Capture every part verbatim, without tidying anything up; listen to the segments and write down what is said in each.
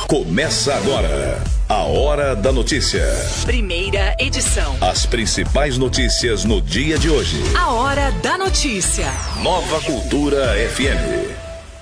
Começa agora a Hora da Notícia. Primeira edição. As principais notícias no dia de hoje. A Hora da Notícia. Nova Cultura F M.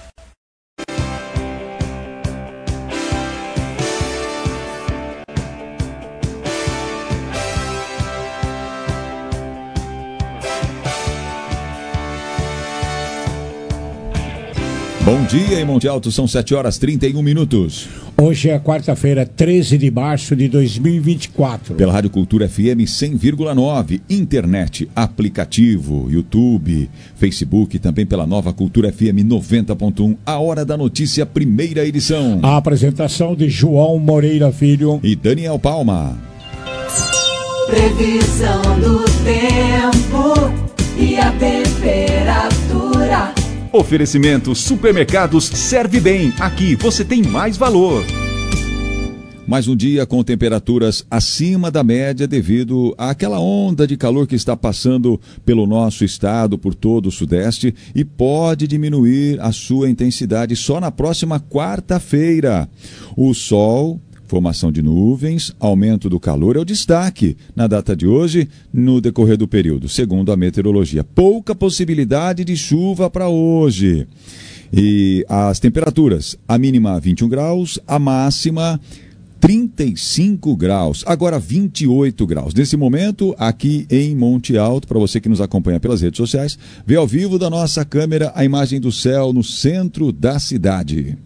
Bom dia, em Monte Alto, são sete horas e trinta e um minutos. Hoje é quarta-feira, treze de março de dois mil e vinte e quatro. Pela Rádio Cultura F M cem vírgula nove, internet, aplicativo, YouTube, Facebook, também pela Nova Cultura F M noventa ponto um. A Hora da Notícia, primeira edição. A apresentação de João Moreira Filho e Daniel Palma. Previsão do tempo e a temperatura. Oferecimento Supermercados Serve Bem. Aqui você tem mais valor. Mais um dia com temperaturas acima da média devido àquela onda de calor que está passando pelo nosso estado, por todo o Sudeste, e pode diminuir a sua intensidade só na próxima quarta-feira. O sol, formação de nuvens, aumento do calor é o destaque na data de hoje, no decorrer do período, segundo a meteorologia. Pouca possibilidade de chuva para hoje. E as temperaturas, a mínima vinte e um graus, a máxima trinta e cinco graus, agora vinte e oito graus. Nesse momento, aqui em Monte Alto, para você que nos acompanha pelas redes sociais, vê ao vivo da nossa câmera a imagem do céu no centro da cidade.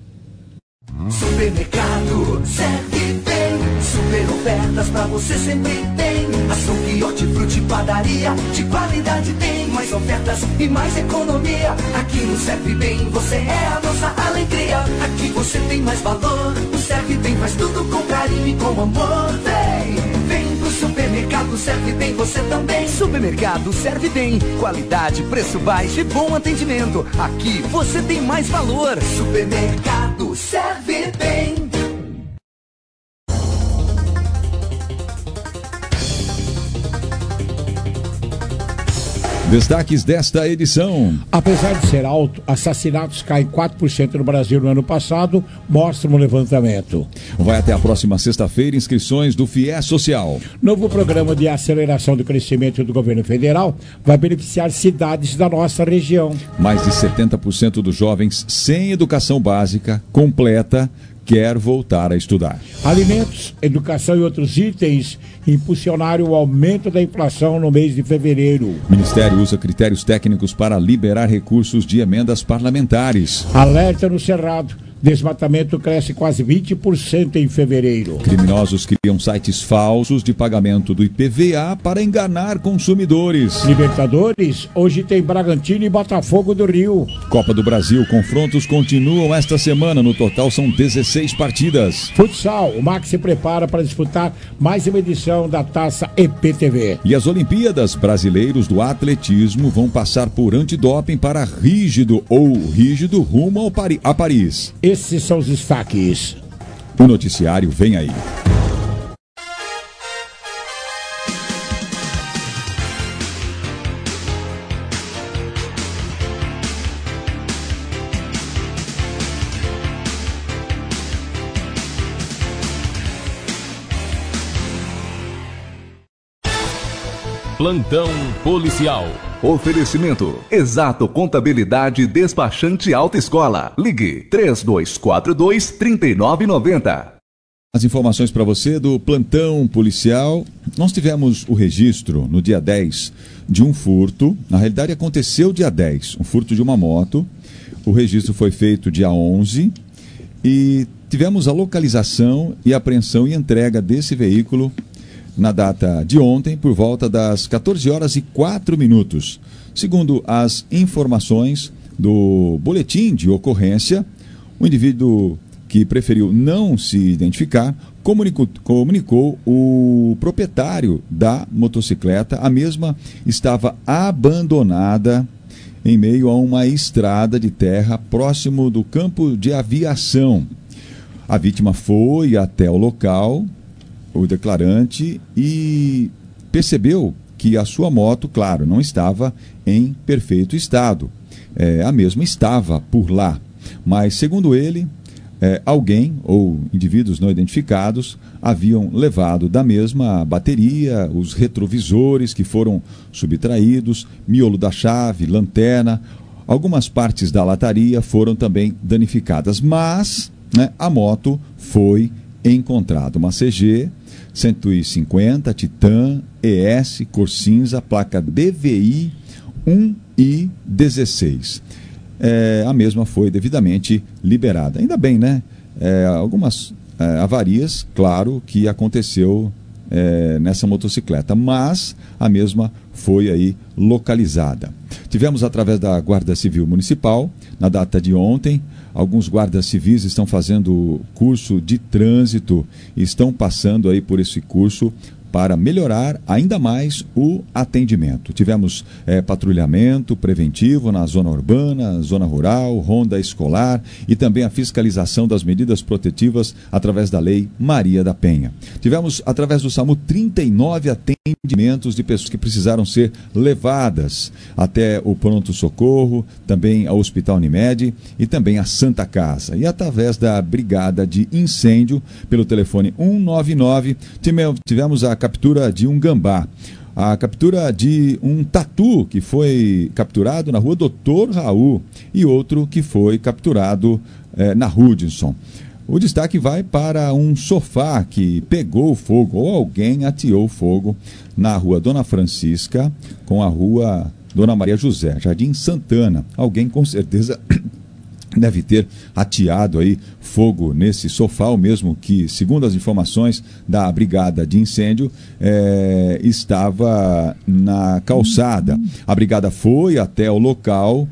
Supermercado Serve Bem, super ofertas pra você sempre tem. Açougue, hortifruti, padaria, de qualidade tem. Mais ofertas e mais economia. Aqui no Serve Bem você é a nossa alegria. Aqui você tem mais valor. O Serve Bem faz tudo com carinho e com amor. Vem, vem pro supermercado Serve Bem você também. Supermercado Serve Bem, qualidade, preço baixo e bom atendimento. Aqui você tem mais valor. Supermercado Serve Bem. Destaques desta edição. Apesar de ser alto, assassinatos caem quatro por cento no Brasil no ano passado, mostra um levantamento. Vai até a próxima sexta-feira, inscrições do FIES Social. Novo programa de aceleração do crescimento do governo federal vai beneficiar cidades da nossa região. Mais de setenta por cento dos jovens sem educação básica completa quer voltar a estudar. Alimentos, educação e outros itens impulsionaram o aumento da inflação no mês de fevereiro. O Ministério usa critérios técnicos para liberar recursos de emendas parlamentares. Alerta no Cerrado. Desmatamento cresce quase vinte por cento em fevereiro. Criminosos criam sites falsos de pagamento do I P V A para enganar consumidores. Libertadores, hoje tem Bragantino e Botafogo do Rio. Copa do Brasil, confrontos continuam esta semana. No total são dezesseis partidas. Futsal, o Max se prepara para disputar mais uma edição da Taça E P T V. E as Olimpíadas, brasileiros do atletismo vão passar por antidoping para rígido ou rígido rumo ao Pari- a Paris. Esses são os destaques. O noticiário vem aí. Plantão policial. Oferecimento Exato Contabilidade Despachante Autoescola. Ligue três dois quatro dois, três nove nove zero. As informações para você do plantão policial. Nós tivemos o registro no dia dez de um furto. Na realidade aconteceu dia dez, um furto de uma moto. O registro foi feito dia onze e tivemos a localização e apreensão e entrega desse veículo na data de ontem, por volta das quatorze horas e quatro minutos. Segundo as informações do boletim de ocorrência, o indivíduo que preferiu não se identificar comunicou, comunicou o proprietário da motocicleta. A mesma estava abandonada em meio a uma estrada de terra próximo do campo de aviação. A vítima foi até o local, o declarante, e percebeu que a sua moto, claro, não estava em perfeito estado. É, a mesma estava por lá, mas, segundo ele, é, alguém ou indivíduos não identificados haviam levado da mesma a bateria, os retrovisores que foram subtraídos, miolo da chave, lanterna, algumas partes da lataria foram também danificadas, mas, né, a moto foi encontrada, uma C G cento e cinquenta Titan E S cor cinza, placa D V I um I dezesseis. É, a mesma foi devidamente liberada. Ainda bem, né? É, algumas é, avarias, claro, que aconteceu é, nessa motocicleta, mas a mesma foi aí localizada. Tivemos através da Guarda Civil Municipal, na data de ontem, alguns guardas civis estão fazendo curso de trânsito e estão passando aí por esse curso para melhorar ainda mais o atendimento. Tivemos é, patrulhamento preventivo na zona urbana, zona rural, ronda escolar e também a fiscalização das medidas protetivas através da Lei Maria da Penha. Tivemos, através do SAMU, trinta e nove atendimentos de pessoas que precisaram ser levadas até o pronto-socorro, também ao Hospital Unimed e também a Santa Casa. E através da Brigada de Incêndio, pelo telefone um nove nove, tivemos a captura de um gambá, a captura de um tatu que foi capturado na rua Doutor Raul e outro que foi capturado eh, na Hudson. O destaque vai para um sofá que pegou fogo, ou alguém ateou fogo na rua Dona Francisca com a rua Dona Maria José, Jardim Santana. Alguém com certeza deve ter ateado aí fogo nesse sofá, o mesmo que, segundo as informações da Brigada de Incêndio, é, estava na calçada. A brigada foi até o local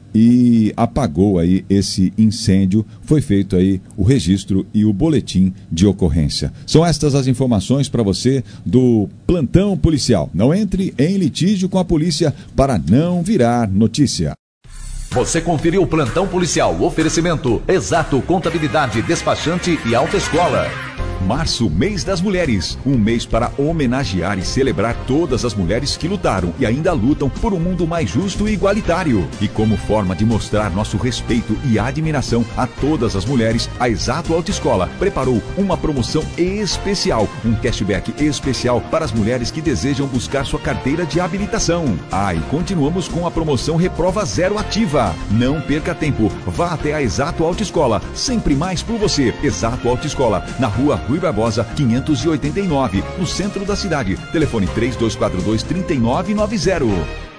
e apagou aí esse incêndio. Foi feito aí o registro e o boletim de ocorrência. São estas as informações para você do Plantão Policial. Não entre em litígio com a polícia para não virar notícia. Você conferiu o Plantão Policial, oferecimento Exato Contabilidade, Despachante e Autoescola. Março, mês das mulheres. Um mês para homenagear e celebrar todas as mulheres que lutaram e ainda lutam por um mundo mais justo e igualitário. E como forma de mostrar nosso respeito e admiração a todas as mulheres, a Exato Autoescola preparou uma promoção especial, um cashback especial para as mulheres que desejam buscar sua carteira de habilitação. Ah, e continuamos com a promoção Reprova Zero ativa. Não perca tempo, vá até a Exato Autoescola, sempre mais por você. Exato Autoescola, na rua Rui Barbosa, quinhentos e oitenta e nove, no centro da cidade. Telefone três dois quatro dois, três nove nove zero.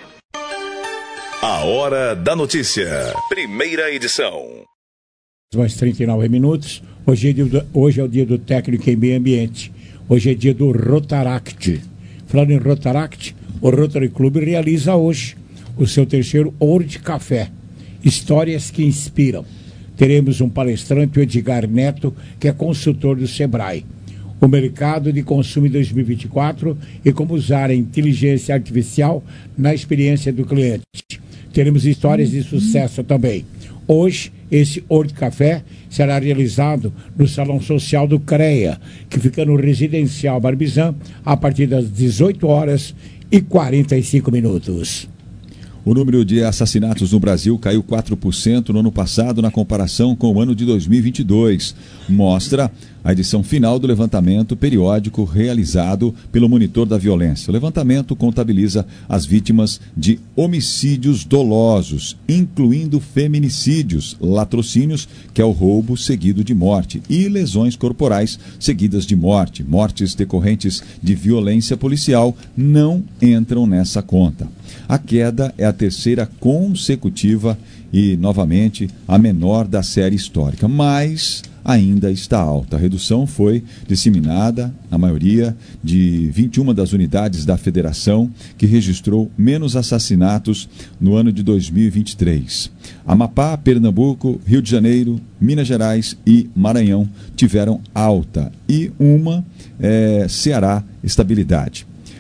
A Hora da Notícia, primeira edição. Mais trinta e nove minutos. Hoje é, dia do, hoje é o dia do técnico em meio ambiente. Hoje é dia do Rotaract. Falando em Rotaract, o Rotary Club realiza hoje o seu terceiro Ouro de Café. Histórias que inspiram. Teremos um palestrante, o Edgar Neto, que é consultor do Sebrae. O mercado de consumo em dois mil e vinte e quatro e como usar a inteligência artificial na experiência do cliente. Teremos histórias de sucesso também. Hoje, esse Ouro de Café será realizado no Salão Social do CREA, que fica no Residencial Barbizan, a partir das dezoito horas e quarenta e cinco minutos. O número de assassinatos no Brasil caiu quatro por cento no ano passado na comparação com o ano de dois mil e vinte e dois. Mostra a edição final do levantamento periódico realizado pelo Monitor da Violência. O levantamento contabiliza as vítimas de homicídios dolosos, incluindo feminicídios, latrocínios, que é o roubo seguido de morte, e lesões corporais seguidas de morte. Mortes decorrentes de violência policial não entram nessa conta. A queda é a terceira consecutiva e, novamente, a menor da série histórica, mas ainda está alta. A redução foi disseminada, na maioria, de vinte e uma das unidades da Federação, que registrou menos assassinatos no ano de dois mil e vinte e três. Amapá, Pernambuco, Rio de Janeiro, Minas Gerais e Maranhão tiveram alta e uma, é, Ceará, estabilidade.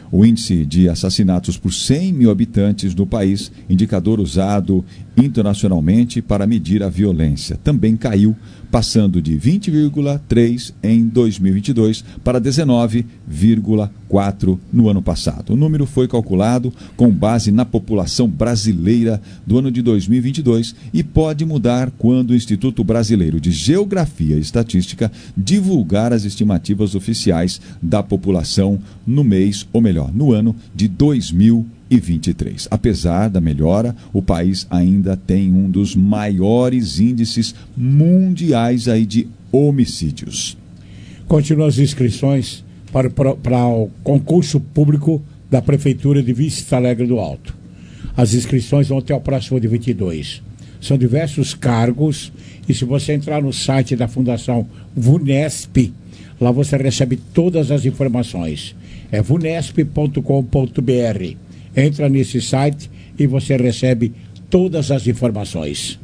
O índice de assassinatos por cem mil habitantes no país, indicador usado internacionalmente para medir a violência, também caiu, passando de vinte vírgula três em dois mil e vinte e dois para dezenove vírgula quatro no ano passado. O número foi calculado com base na população brasileira do ano de dois mil e vinte e dois e pode mudar quando o Instituto Brasileiro de Geografia e Estatística divulgar as estimativas oficiais da população no mês, ou melhor, no ano de dois mil e vinte e três. Apesar da melhora, o país ainda tem um dos maiores índices mundiais aí de homicídios. Continuam as inscrições para, para, para o concurso público da Prefeitura de Vista Alegre do Alto. As inscrições vão até o próximo de vinte e dois. São diversos cargos e se você entrar no site da Fundação VUNESP, lá você recebe todas as informações. É vunesp ponto com ponto br. Entra nesse site e você recebe todas as informações.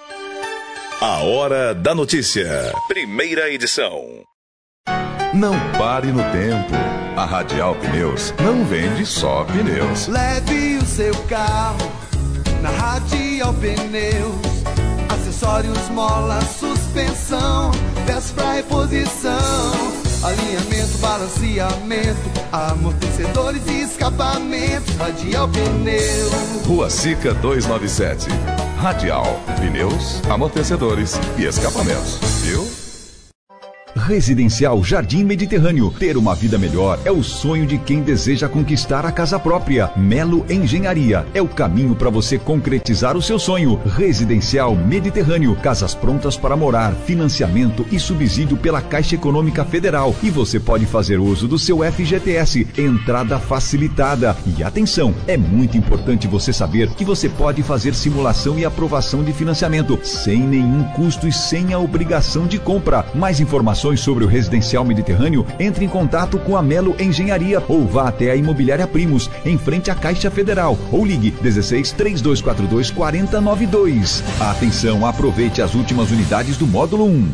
A Hora da Notícia. Primeira edição. Não pare no tempo. A Radial Pneus não vende só pneus. Leve o seu carro na Radial Pneus. Acessórios, mola, suspensão, peças pra reposição, alinhamento, balanceamento, amortecedores e escapamentos. Radial Pneus. Rua Sica duzentos e noventa e sete. Radial Pneus, amortecedores e escapamentos. Viu? Residencial Jardim Mediterrâneo. Ter uma vida melhor é o sonho de quem deseja conquistar a casa própria. Melo Engenharia é o caminho para você concretizar o seu sonho. Residencial Mediterrâneo. Casas prontas para morar, financiamento e subsídio pela Caixa Econômica Federal. E você pode fazer uso do seu F G T S. Entrada facilitada. E atenção, é muito importante você saber que você pode fazer simulação e aprovação de financiamento sem nenhum custo e sem a obrigação de compra. Mais informações sobre o Residencial Mediterrâneo, entre em contato com a Melo Engenharia ou vá até a Imobiliária Primos, em frente à Caixa Federal, ou ligue dezesseis, três dois quatro dois, quatro zero nove dois. Atenção, aproveite as últimas unidades do módulo um.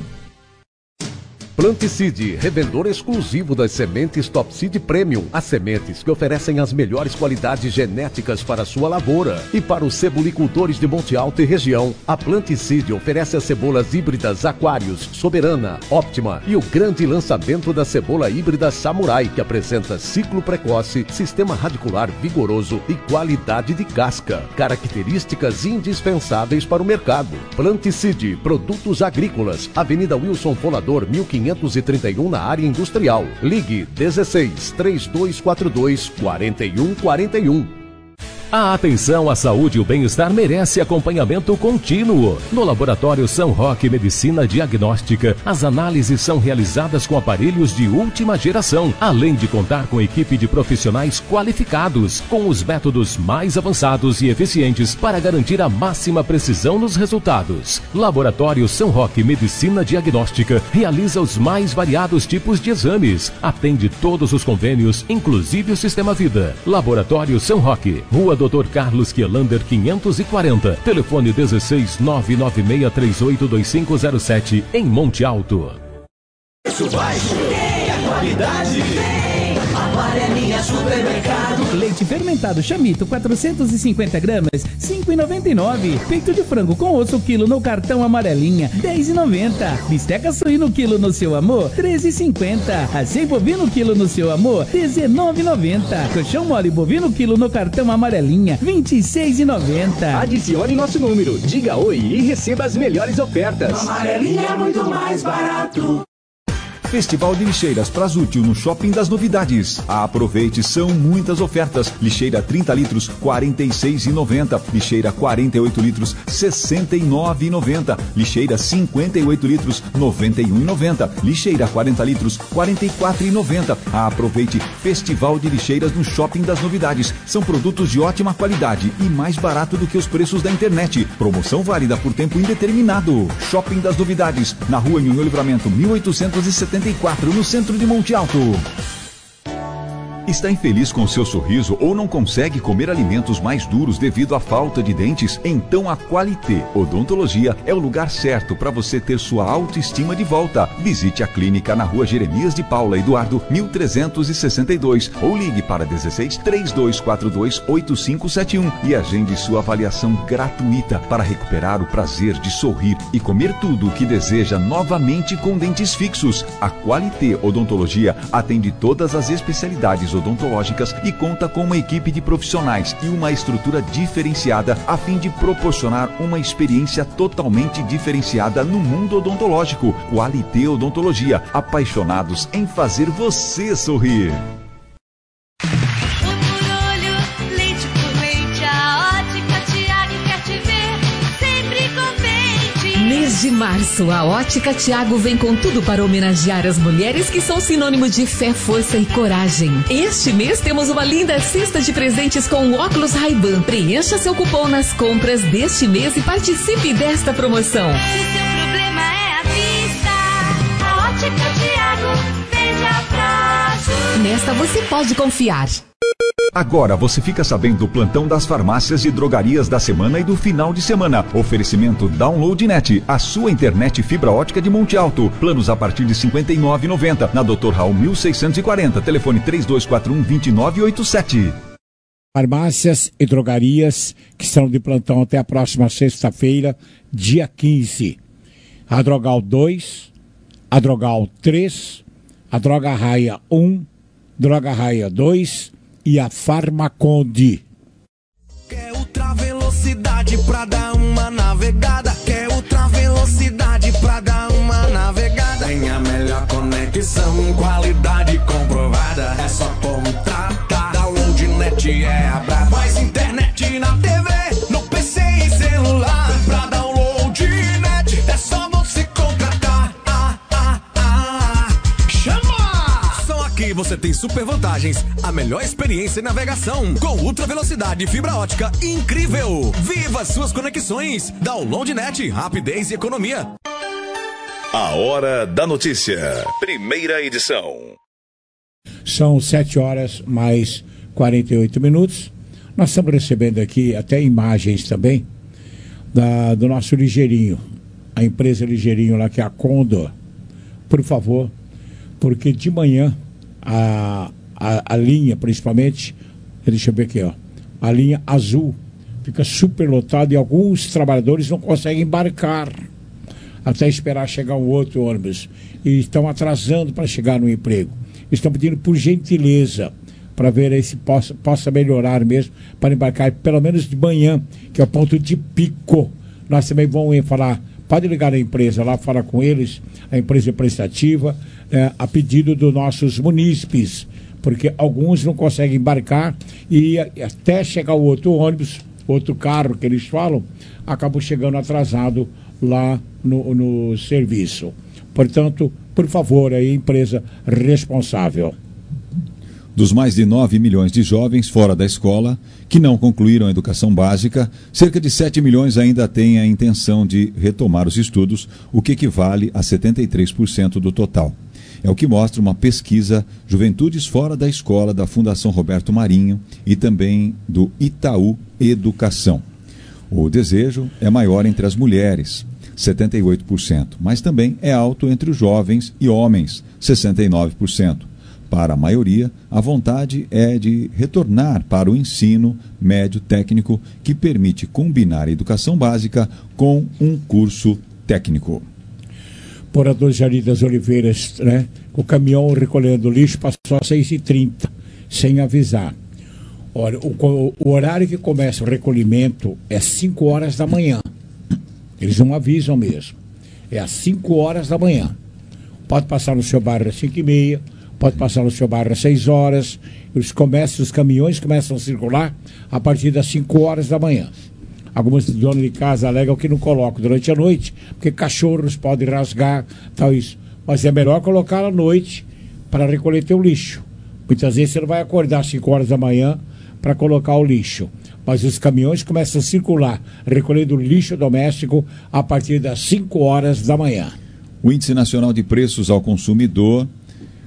Planticide, revendedor exclusivo das sementes Top Seed Premium, as sementes que oferecem as melhores qualidades genéticas para a sua lavoura. E para os cebolicultores de Monte Alto e região, a Planticide oferece as cebolas híbridas Aquários, Soberana, Óptima e o grande lançamento da cebola híbrida Samurai, que apresenta ciclo precoce, sistema radicular vigoroso e qualidade de casca, características indispensáveis para o mercado. Planticide, produtos agrícolas, Avenida Wilson Fonador, mil quinhentos e trinta e um, na área industrial. Ligue dezesseis, três dois quatro dois, quatro um quatro um. A atenção à saúde e o bem-estar merece acompanhamento contínuo. No Laboratório São Roque Medicina Diagnóstica, as análises são realizadas com aparelhos de última geração, além de contar com equipe de profissionais qualificados, com os métodos mais avançados e eficientes para garantir a máxima precisão nos resultados. Laboratório São Roque Medicina Diagnóstica realiza os mais variados tipos de exames, atende todos os convênios, inclusive o Sistema Vida. Laboratório São Roque, Rua doutor Carlos Quielander quinhentos e quarenta, telefone dezesseis, nove nove seis três oito dois cinco zero sete, em Monte Alto. Preço baixo, tem a qualidade, tem Amarelinha Supermercado. Leite fermentado Chamito quatrocentos e cinquenta gramas, cinco reais e noventa e nove. Peito de frango com osso quilo no cartão Amarelinha, dez reais e noventa. Bisteca suíno quilo no Seu Amor, treze reais e cinquenta. Acém bovino quilo no Seu Amor, dezenove reais e noventa. Colchão mole bovino quilo no cartão Amarelinha, vinte e seis reais e noventa. Adicione nosso número, diga oi e receba as melhores ofertas. Amarelinha é muito mais barato. Festival de Lixeiras Prasútil no Shopping das Novidades. Aproveite, são muitas ofertas. Lixeira trinta litros, quarenta e seis reais e noventa centavos. Lixeira quarenta e oito litros, sessenta e nove reais e noventa centavos. Lixeira cinquenta e oito litros, noventa e um reais e noventa centavos. Lixeira quarenta litros, quarenta e quatro reais e noventa centavos. Aproveite, Festival de Lixeiras no Shopping das Novidades. São produtos de ótima qualidade e mais barato do que os preços da internet. Promoção válida por tempo indeterminado. Shopping das Novidades, na Rua Nhonhô Livramento, mil oitocentos e setenta e quatro, no centro de Monte Alto. Está infeliz com seu sorriso ou não consegue comer alimentos mais duros devido à falta de dentes? Então a Qualité Odontologia é o lugar certo para você ter sua autoestima de volta. Visite a clínica na rua Jeremias de Paula Eduardo, mil trezentos e sessenta e dois, ou ligue para dezesseis, trinta e dois quarenta e dois, oitenta e cinco setenta e um e agende sua avaliação gratuita para recuperar o prazer de sorrir e comer tudo o que deseja novamente com dentes fixos. A Qualité Odontologia atende todas as especialidades odontológicas e conta com uma equipe de profissionais e uma estrutura diferenciada a fim de proporcionar uma experiência totalmente diferenciada no mundo odontológico. Qualité Odontologia, apaixonados em fazer você sorrir. Mês de março, a Ótica Tiago vem com tudo para homenagear as mulheres que são sinônimo de fé, força e coragem. Este mês temos uma linda cesta de presentes com óculos Ray-Ban. Preencha seu cupom nas compras deste mês e participe desta promoção. Se seu problema é a vista, a Ótica Tiago veja prazo. Nesta você pode confiar. Agora você fica sabendo do plantão das farmácias e drogarias da semana e do final de semana. Oferecimento DownloadNet, a sua internet fibra ótica de Monte Alto. Planos a partir de cinquenta e nove reais e noventa centavos. Na doutor Raul mil seiscentos e quarenta. Telefone três dois quatro um, dois nove oito sete. Farmácias e drogarias que estão de plantão até a próxima sexta-feira, dia quinze. A Drogal dois, a Drogal três, a Droga Raia um, Droga Raia dois e a Farmaconde. Quer ultra velocidade pra dar uma navegada? Quer ultra velocidade pra dar uma navegada? Tem a melhor conexão, qualidade comprovada. É só contratar. DownloadNet é a braba. Mais internet na T V, no P C e celular. Pra DownloadNet é só você contratar. Ah, ah, ah. Chama! Só aqui você tem super vantagens. A melhor experiência em navegação com ultra velocidade e fibra ótica incrível. Viva suas conexões. DownloadNet, rapidez e economia. A Hora da Notícia. Primeira edição. São sete horas mais quarenta e oito minutos. Nós estamos recebendo aqui até imagens também da, do nosso Ligeirinho, a empresa Ligeirinho lá, que é a Condor. Por favor, porque de manhã a, a, a linha, principalmente, deixa eu ver aqui, ó, a linha azul fica super lotada e alguns trabalhadores não conseguem embarcar até esperar chegar um outro ônibus e estão atrasando para chegar no emprego. Estão pedindo por gentileza para ver aí se possa, possa melhorar mesmo, para embarcar pelo menos de manhã, que é o ponto de pico. Nós também vamos falar, pode ligar na empresa lá, falar com eles, a empresa prestativa, é, a pedido dos nossos munícipes, porque alguns não conseguem embarcar e até chegar o outro ônibus, outro carro que eles falam, acabam chegando atrasado lá no, no serviço. Portanto, por favor, aí, empresa responsável. Dos mais de nove milhões de jovens fora da escola que não concluíram a educação básica, cerca de sete milhões ainda têm a intenção de retomar os estudos, o que equivale a setenta e três por cento do total. É o que mostra uma pesquisa Juventudes Fora da Escola da Fundação Roberto Marinho e também do Itaú Educação. O desejo é maior entre as mulheres, setenta e oito por cento, mas também é alto entre os jovens e homens, sessenta e nove por cento. Para a maioria, a vontade é de retornar para o ensino médio técnico, que permite combinar a educação básica com um curso técnico. Morador de Jardim das Oliveiras, né? O caminhão recolhendo lixo passou às seis e trinta, sem avisar. Olha, o, o horário que começa o recolhimento é cinco horas da manhã. Eles não avisam mesmo. É às cinco horas da manhã. Pode passar no seu bairro às cinco e meia, pode passar no seu bairro às seis horas. Os, começam, os caminhões começam a circular a partir das cinco horas da manhã. Algumas donas de casa alegam que não colocam durante a noite, porque cachorros podem rasgar, tal isso. Mas é melhor colocar à noite para recolher teu lixo. Muitas vezes você não vai acordar às cinco horas da manhã para colocar o lixo. Mas os caminhões começam a circular, recolhendo lixo doméstico a partir das cinco horas da manhã. O Índice Nacional de Preços ao Consumidor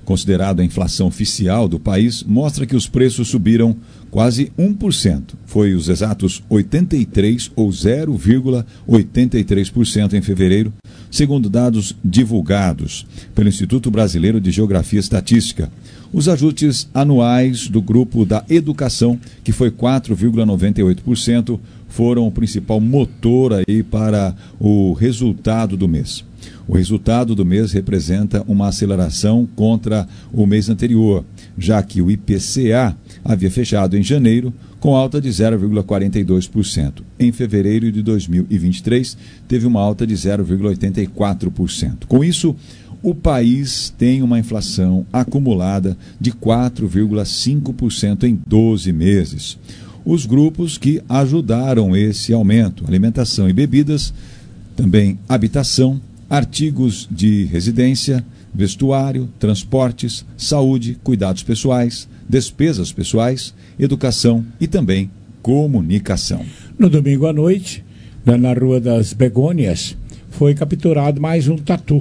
considerado a inflação oficial do país, mostra que os preços subiram quase um por cento. Foi os exatos oitenta e três ou zero vírgula oitenta e três por cento em fevereiro, segundo dados divulgados pelo Instituto Brasileiro de Geografia e Estatística. Os ajustes anuais do grupo da educação, que foi quatro vírgula noventa e oito por cento, foram o principal motor aí para o resultado do mês. O resultado do mês representa uma aceleração contra o mês anterior, já que o I P C A havia fechado em janeiro com alta de zero vírgula quarenta e dois por cento. Em fevereiro de dois mil e vinte e três, teve uma alta de zero vírgula oitenta e quatro por cento. Com isso, o país tem uma inflação acumulada de quatro vírgula cinco por cento em doze meses. Os grupos que ajudaram esse aumento: alimentação e bebidas, também habitação, artigos de residência, vestuário, transportes, saúde, cuidados pessoais, despesas pessoais, educação e também comunicação. No domingo à noite, na Rua das Begônias, foi capturado mais um tatu.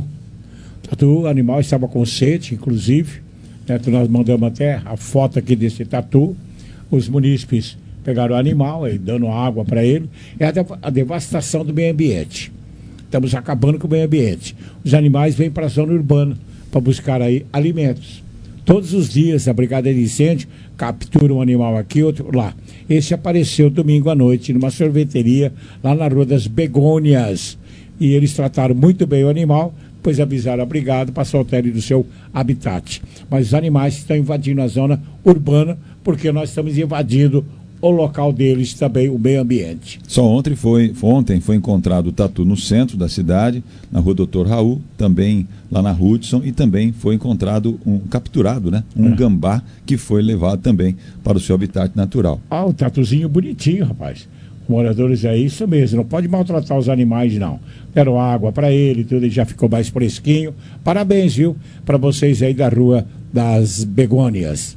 Tatu, o animal estava com sede, inclusive, né, nós mandamos até a foto aqui desse tatu. Os munícipes pegaram o animal, aí, dando água para ele. É a, a devastação do meio ambiente. Estamos acabando com o meio ambiente. Os animais vêm para a zona urbana para buscar aí alimentos. Todos os dias a brigada de incêndio captura um animal aqui, outro lá. Esse apareceu domingo à noite numa sorveteria lá na Rua das Begônias. E eles trataram muito bem o animal, pois avisaram a brigada para soltar ele do seu habitat. Mas os animais estão invadindo a zona urbana porque nós estamos invadindo o local deles também, o meio ambiente. Só ontem foi, ontem foi encontrado o tatu no centro da cidade, na Rua Doutor Raul, também lá na Hudson, e também foi encontrado, um capturado, né? Um é. gambá que foi levado também para o seu habitat natural. Ah, o tatuzinho bonitinho, rapaz. Moradores é isso mesmo, não pode maltratar os animais, não. Deram água para ele, tudo, ele já ficou mais fresquinho. Parabéns, viu, para vocês aí da Rua das Begônias.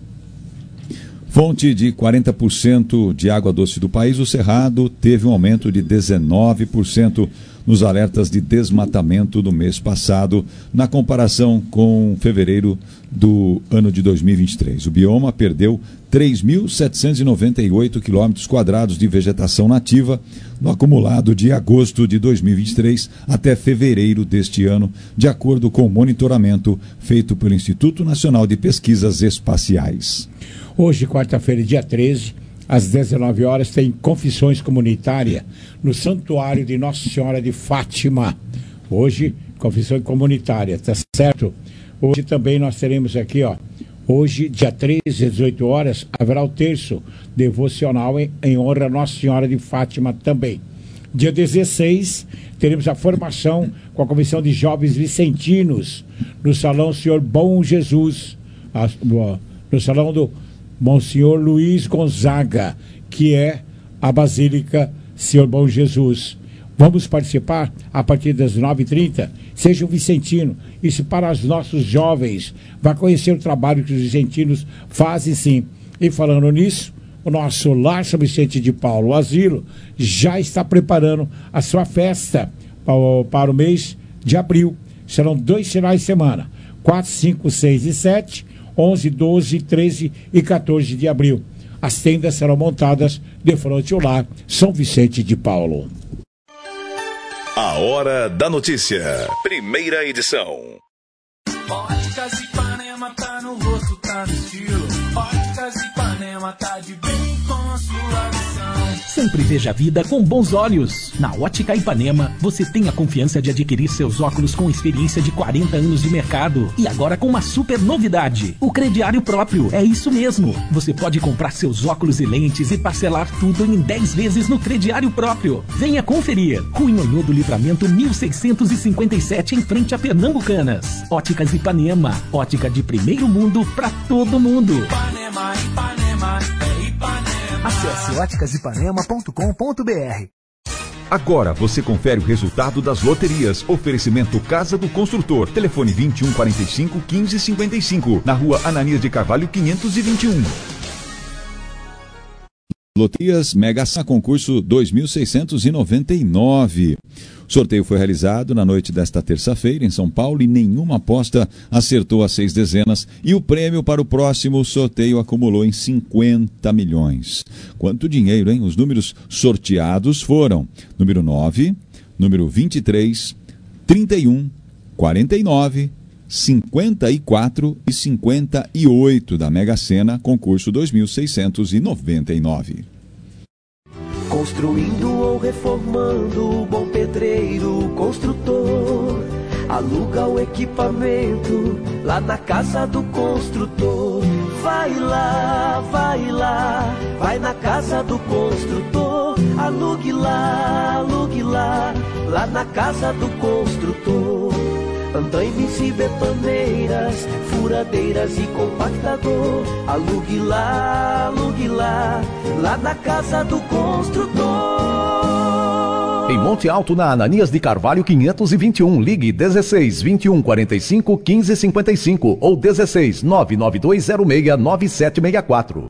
Fonte de quarenta por cento de água doce do país, o Cerrado teve um aumento de dezenove por cento nos alertas de desmatamento do mês passado, na comparação com fevereiro do ano de dois mil e vinte e três. O bioma perdeu três mil setecentos e noventa e oito quilômetros quadrados de vegetação nativa no acumulado de agosto de dois mil e vinte e três até fevereiro deste ano, de acordo com o monitoramento feito pelo Instituto Nacional de Pesquisas Espaciais. Hoje, quarta-feira, dia treze, às dezenove horas, tem Confissões Comunitária no Santuário de Nossa Senhora de Fátima. Hoje, confissão comunitária, tá certo? Hoje também nós teremos aqui, ó, hoje, dia treze, às dezoito horas, haverá o terço devocional em, em honra a Nossa Senhora de Fátima também. Dia dezesseis, teremos a formação com a Comissão de Jovens Vicentinos no Salão Senhor Bom Jesus, a, no Salão do Monsenhor Luiz Gonzaga, que é a Basílica Senhor Bom Jesus. Vamos participar a partir das nove e trinta. Seja um vicentino. Isso para os nossos jovens. Vai conhecer o trabalho que os vicentinos fazem, sim. E falando nisso, o nosso Lar São Vicente de Paulo, o Asilo, já está preparando a sua festa para o, para o mês de abril. Serão dois finais de semana, quatro, cinco, seis e sete, onze, doze, treze e quatorze de abril. As tendas serão montadas de frente ao Lar São Vicente de Paulo. A Hora da Notícia, primeira edição. Óticas Ipanema tá no rosto, tá no estilo. Óticas Ipanema tá de bem com sua visão. Sempre veja a vida com bons olhos. Na Ótica Ipanema, você tem a confiança de adquirir seus óculos com experiência de quarenta anos de mercado. E agora com uma super novidade, o crediário próprio. É isso mesmo. Você pode comprar seus óculos e lentes e parcelar tudo em dez vezes no crediário próprio. Venha conferir. Rua Nhonhô do Livramento mil seiscentos e cinquenta e sete, em frente a Pernambucanas. Óticas Ipanema. Ótica de primeiro mundo para todo mundo. Ipanema, Ipanema, é Ipanema. Acesse óticas ipanema ponto com ponto b r. Agora você confere o resultado das loterias. Oferecimento Casa do Construtor. Telefone vinte e um, quarenta e cinco, quinze, cinquenta e cinco. Na Rua Ananias de Carvalho, quinhentos e vinte e um. Loterias Mega Sena concurso dois mil seiscentos e noventa e nove. O sorteio foi realizado na noite desta terça-feira em São Paulo e nenhuma aposta acertou as seis dezenas e o prêmio para o próximo sorteio acumulou em cinquenta milhões. Quanto dinheiro, hein? Os números sorteados foram número nove, número vinte e três, trinta e um, quarenta e nove, cinquenta e quatro e cinquenta e oito da Mega Sena, concurso dois mil seiscentos e noventa e nove. Construindo ou reformando, bom pedreiro, construtor, aluga o equipamento lá na casa do construtor. Vai lá, vai lá, vai na casa do construtor, alugue lá, alugue lá, lá na casa do construtor. Andaimes e betoneiras, furadeiras e compactador, alugue lá, alugue lá, lá na casa do construtor. Em Monte Alto, na Ananias de Carvalho quinhentos e vinte e um, ligue dezesseis, vinte e um, quarenta e cinco, quinze, cinquenta e cinco ou dezesseis, nove nove dois zero seis, nove sete seis quatro.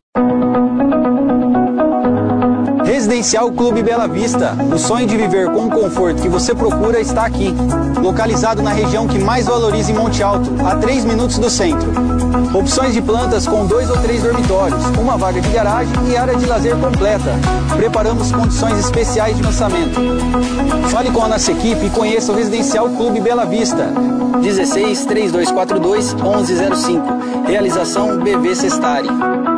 Residencial Clube Bela Vista. O sonho de viver com o conforto que você procura está aqui. Localizado na região que mais valoriza em Monte Alto, a três minutos do centro. Opções de plantas com dois ou três dormitórios, uma vaga de garagem e área de lazer completa. Preparamos condições especiais de lançamento. Fale com a nossa equipe e conheça o Residencial Clube Bela Vista. dezesseis, trinta e dois quarenta e dois, onze zero cinco. Realização B V Sestari.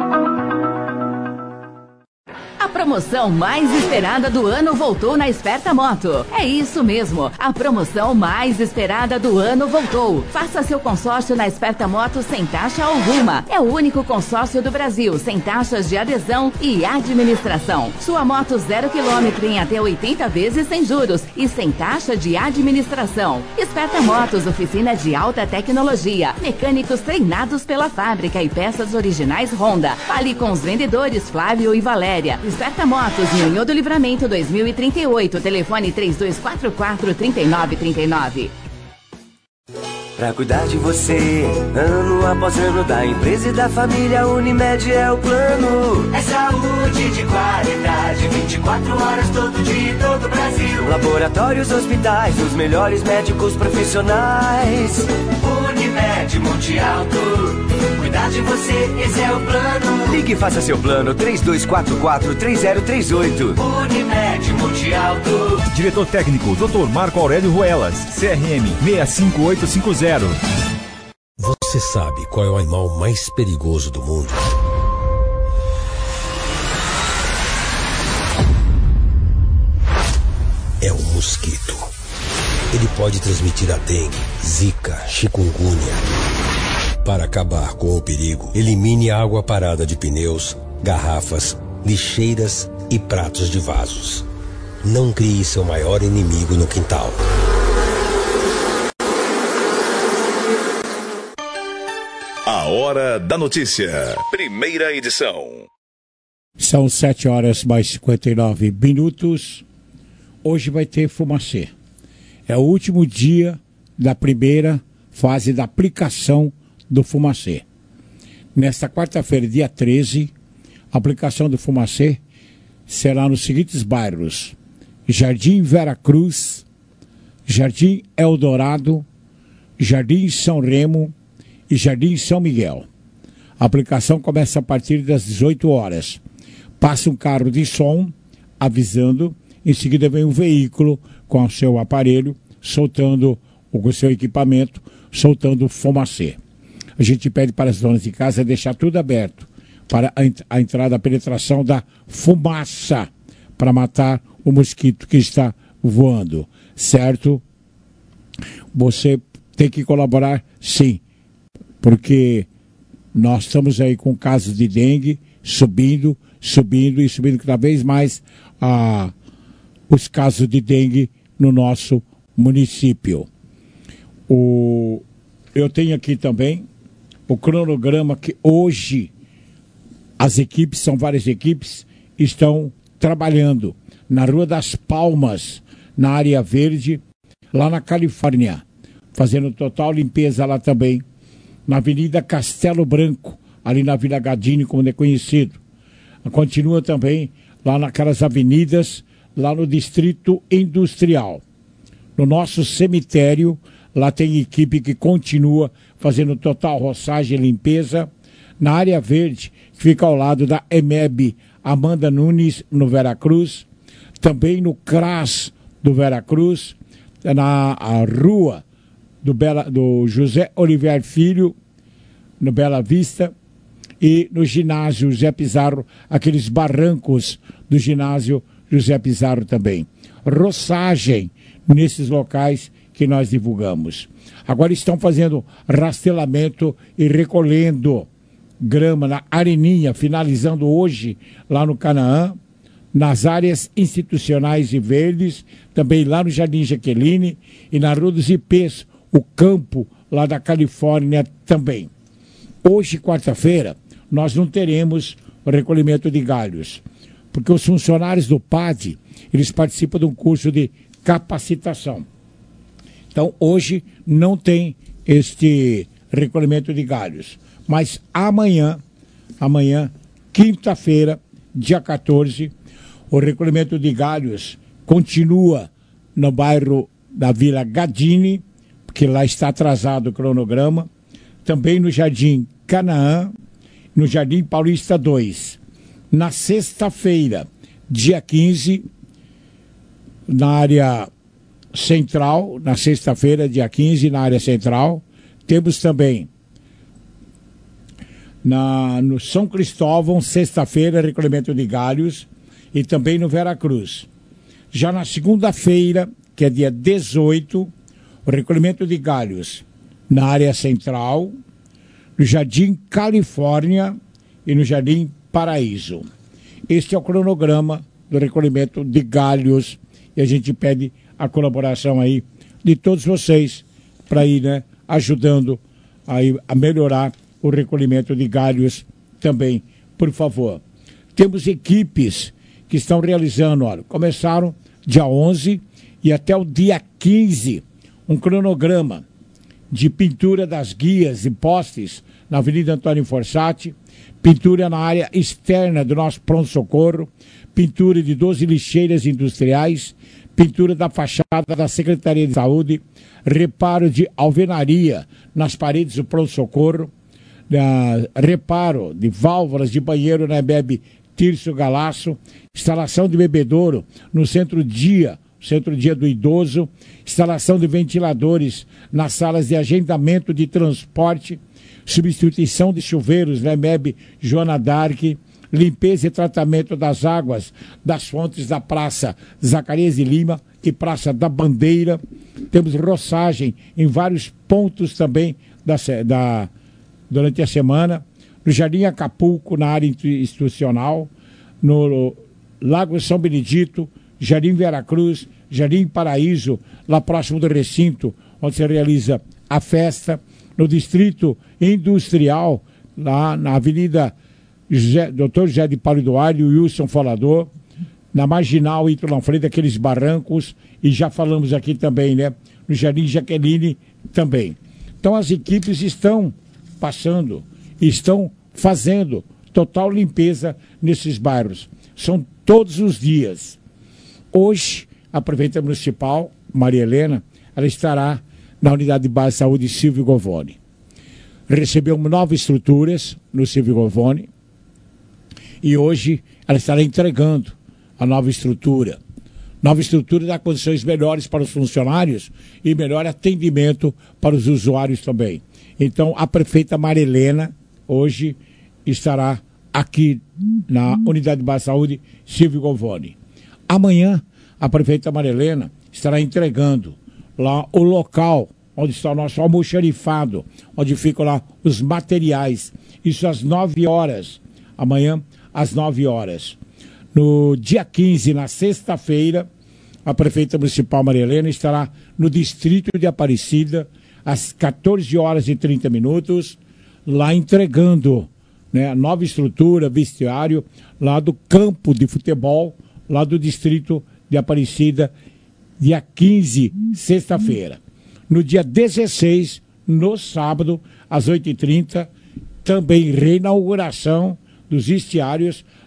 A promoção mais esperada do ano voltou na Esperta Moto. É isso mesmo, a promoção mais esperada do ano voltou. Faça seu consórcio na Esperta Moto sem taxa alguma. É o único consórcio do Brasil sem taxas de adesão e administração. Sua moto zero quilômetro em até oitenta vezes sem juros e sem taxa de administração. Esperta Motos, oficina de alta tecnologia, mecânicos treinados pela fábrica e peças originais Honda. Fale com os vendedores Flávio e Valéria. Esperta Motos, Nhonhô do Livramento dois mil e trinta e oito, telefone três dois quatro quatro, três nove três nove. Pra cuidar de você, ano após ano, da empresa e da família, Unimed é o plano. É saúde de qualidade, vinte e quatro horas, todo dia, todo o Brasil. Laboratórios, hospitais, os melhores médicos profissionais. Unimed, Monte Alto, cuidar de você, esse é o plano. Ligue e faça seu plano, três dois quatro quatro, três zero três oito. Unimed, Monte Alto. Diretor técnico, doutor Marco Aurélio Ruelas, C R M seis cinco oito cinco zero. Você sabe qual é o animal mais perigoso do mundo? É o mosquito. Ele pode transmitir a dengue, zika, chikungunya. Para acabar com o perigo, elimine a água parada de pneus, garrafas, lixeiras e pratos de vasos. Não crie seu maior inimigo no quintal. A Hora da Notícia. Primeira edição. São sete horas mais cinquenta e nove minutos. Hoje vai ter fumacê. É o último dia da primeira fase da aplicação do fumacê. Nesta quarta-feira, dia treze, a aplicação do fumacê será nos seguintes bairros: Jardim Vera Cruz, Jardim Eldorado, Jardim São Remo e Jardim São Miguel. A aplicação começa a partir das dezoito horas. Passa um carro de som avisando, em seguida vem um veículo com o seu aparelho, soltando o seu equipamento, soltando o fumacê. A gente pede para as donas de casa deixar tudo aberto para a, ent- a entrada, a penetração da fumaça, para matar o mosquito que está voando, certo? Você tem que colaborar, sim, porque nós estamos aí com casos de dengue subindo, subindo e subindo cada vez mais ah, os casos de dengue no nosso município. O, eu tenho aqui também o cronograma que hoje as equipes, são várias equipes, estão trabalhando na Rua das Palmas, na área verde, lá na Califórnia, fazendo total limpeza lá também, na Avenida Castelo Branco, ali na Vila Gadini, como é conhecido. continua também lá naquelas avenidas, lá no Distrito Industrial. No nosso cemitério, lá tem equipe que continua fazendo total roçagem e limpeza. Na área verde, que fica ao lado da E M E B Amanda Nunes, no Veracruz. Também no CRAS do Veracruz, na a rua do, Bela, do José Oliveira Filho, no Bela Vista. E no ginásio José Pizarro, aqueles barrancos do ginásio José Pizarro também. Roçagem nesses locais que nós divulgamos. Agora estão fazendo rastelamento e recolhendo grama na Areninha, finalizando hoje lá no Canaã, nas áreas institucionais e verdes, também lá no Jardim Jaqueline e na Rua dos Ipês, o campo lá da Califórnia também. Hoje, quarta-feira, nós não teremos o recolhimento de galhos, porque os funcionários do P A D, eles participam de um curso de capacitação. Então, hoje não tem este recolhimento de galhos. Mas amanhã, amanhã, quinta-feira, dia quatorze, o recolhimento de galhos continua no bairro da Vila Gadini, porque lá está atrasado o cronograma. Também no Jardim Canaã, no Jardim Paulista dois. Na sexta-feira, dia quinze, na área central, na sexta-feira, dia quinze, na área central, temos também na, no São Cristóvão, sexta-feira, recolhimento de galhos, e também no Veracruz. Já na segunda-feira, que é dia dezoito, o recolhimento de galhos na área central, no Jardim Califórnia e no Jardim Paraíso. Este é o cronograma do recolhimento de galhos e a gente pede a colaboração aí de todos vocês para ir, né, ajudando aí a melhorar o recolhimento de galhos também, por favor. Temos equipes que estão realizando, olha, começaram dia onze e até o dia quinze, um cronograma de pintura das guias e postes na Avenida Antônio Fossati, pintura na área externa do nosso pronto-socorro, pintura de doze lixeiras industriais, pintura da fachada da Secretaria de Saúde, reparo de alvenaria nas paredes do pronto-socorro, uh, reparo de válvulas de banheiro na E M E B Tirso Galasso, instalação de bebedouro no Centro-Dia, Centro-Dia do Idoso, instalação de ventiladores nas salas de agendamento de transporte, substituição de chuveiros na E M E B Joana Dark, limpeza e tratamento das águas das fontes da Praça Zacarias de Lima e Praça da Bandeira. Temos roçagem em vários pontos também da, da, durante a semana. No Jardim Acapulco, na área institucional, no Lago São Benedito, Jardim Veracruz, Jardim Paraíso, lá próximo do recinto, onde se realiza a festa, no Distrito Industrial, lá na Avenida José, doutor José de Paulo Eduardo e Wilson Falador, na Marginal Ítalo Lanfredi, aqueles barrancos, e já falamos aqui também, né, no Jardim Jaqueline também. Então as equipes estão passando, estão fazendo total limpeza nesses bairros. São todos os dias. Hoje, a prefeita municipal, Maria Helena, ela estará na Unidade de Base de Saúde Silvio Govoni. Recebeu novas estruturas no Silvio Govoni e hoje ela estará entregando a nova estrutura. Nova estrutura dá condições melhores para os funcionários e melhor atendimento para os usuários também. Então, a prefeita Maria Helena hoje estará aqui na Unidade de Base de Saúde Silvio Govoni. Amanhã, a prefeita Maria Helena estará entregando lá o local onde está o nosso almoxarifado, onde ficam lá os materiais. Isso às nove horas. Amanhã, às nove horas. No dia quinze, na sexta-feira, a prefeita municipal Maria Helena estará no distrito de Aparecida, às quatorze horas e trinta minutos, lá entregando, né, a nova estrutura, vestiário, lá do campo de futebol, lá do distrito de Aparecida, dia quinze, sexta-feira. No dia dezesseis, no sábado, às oito e trinta, também reinauguração dos estiários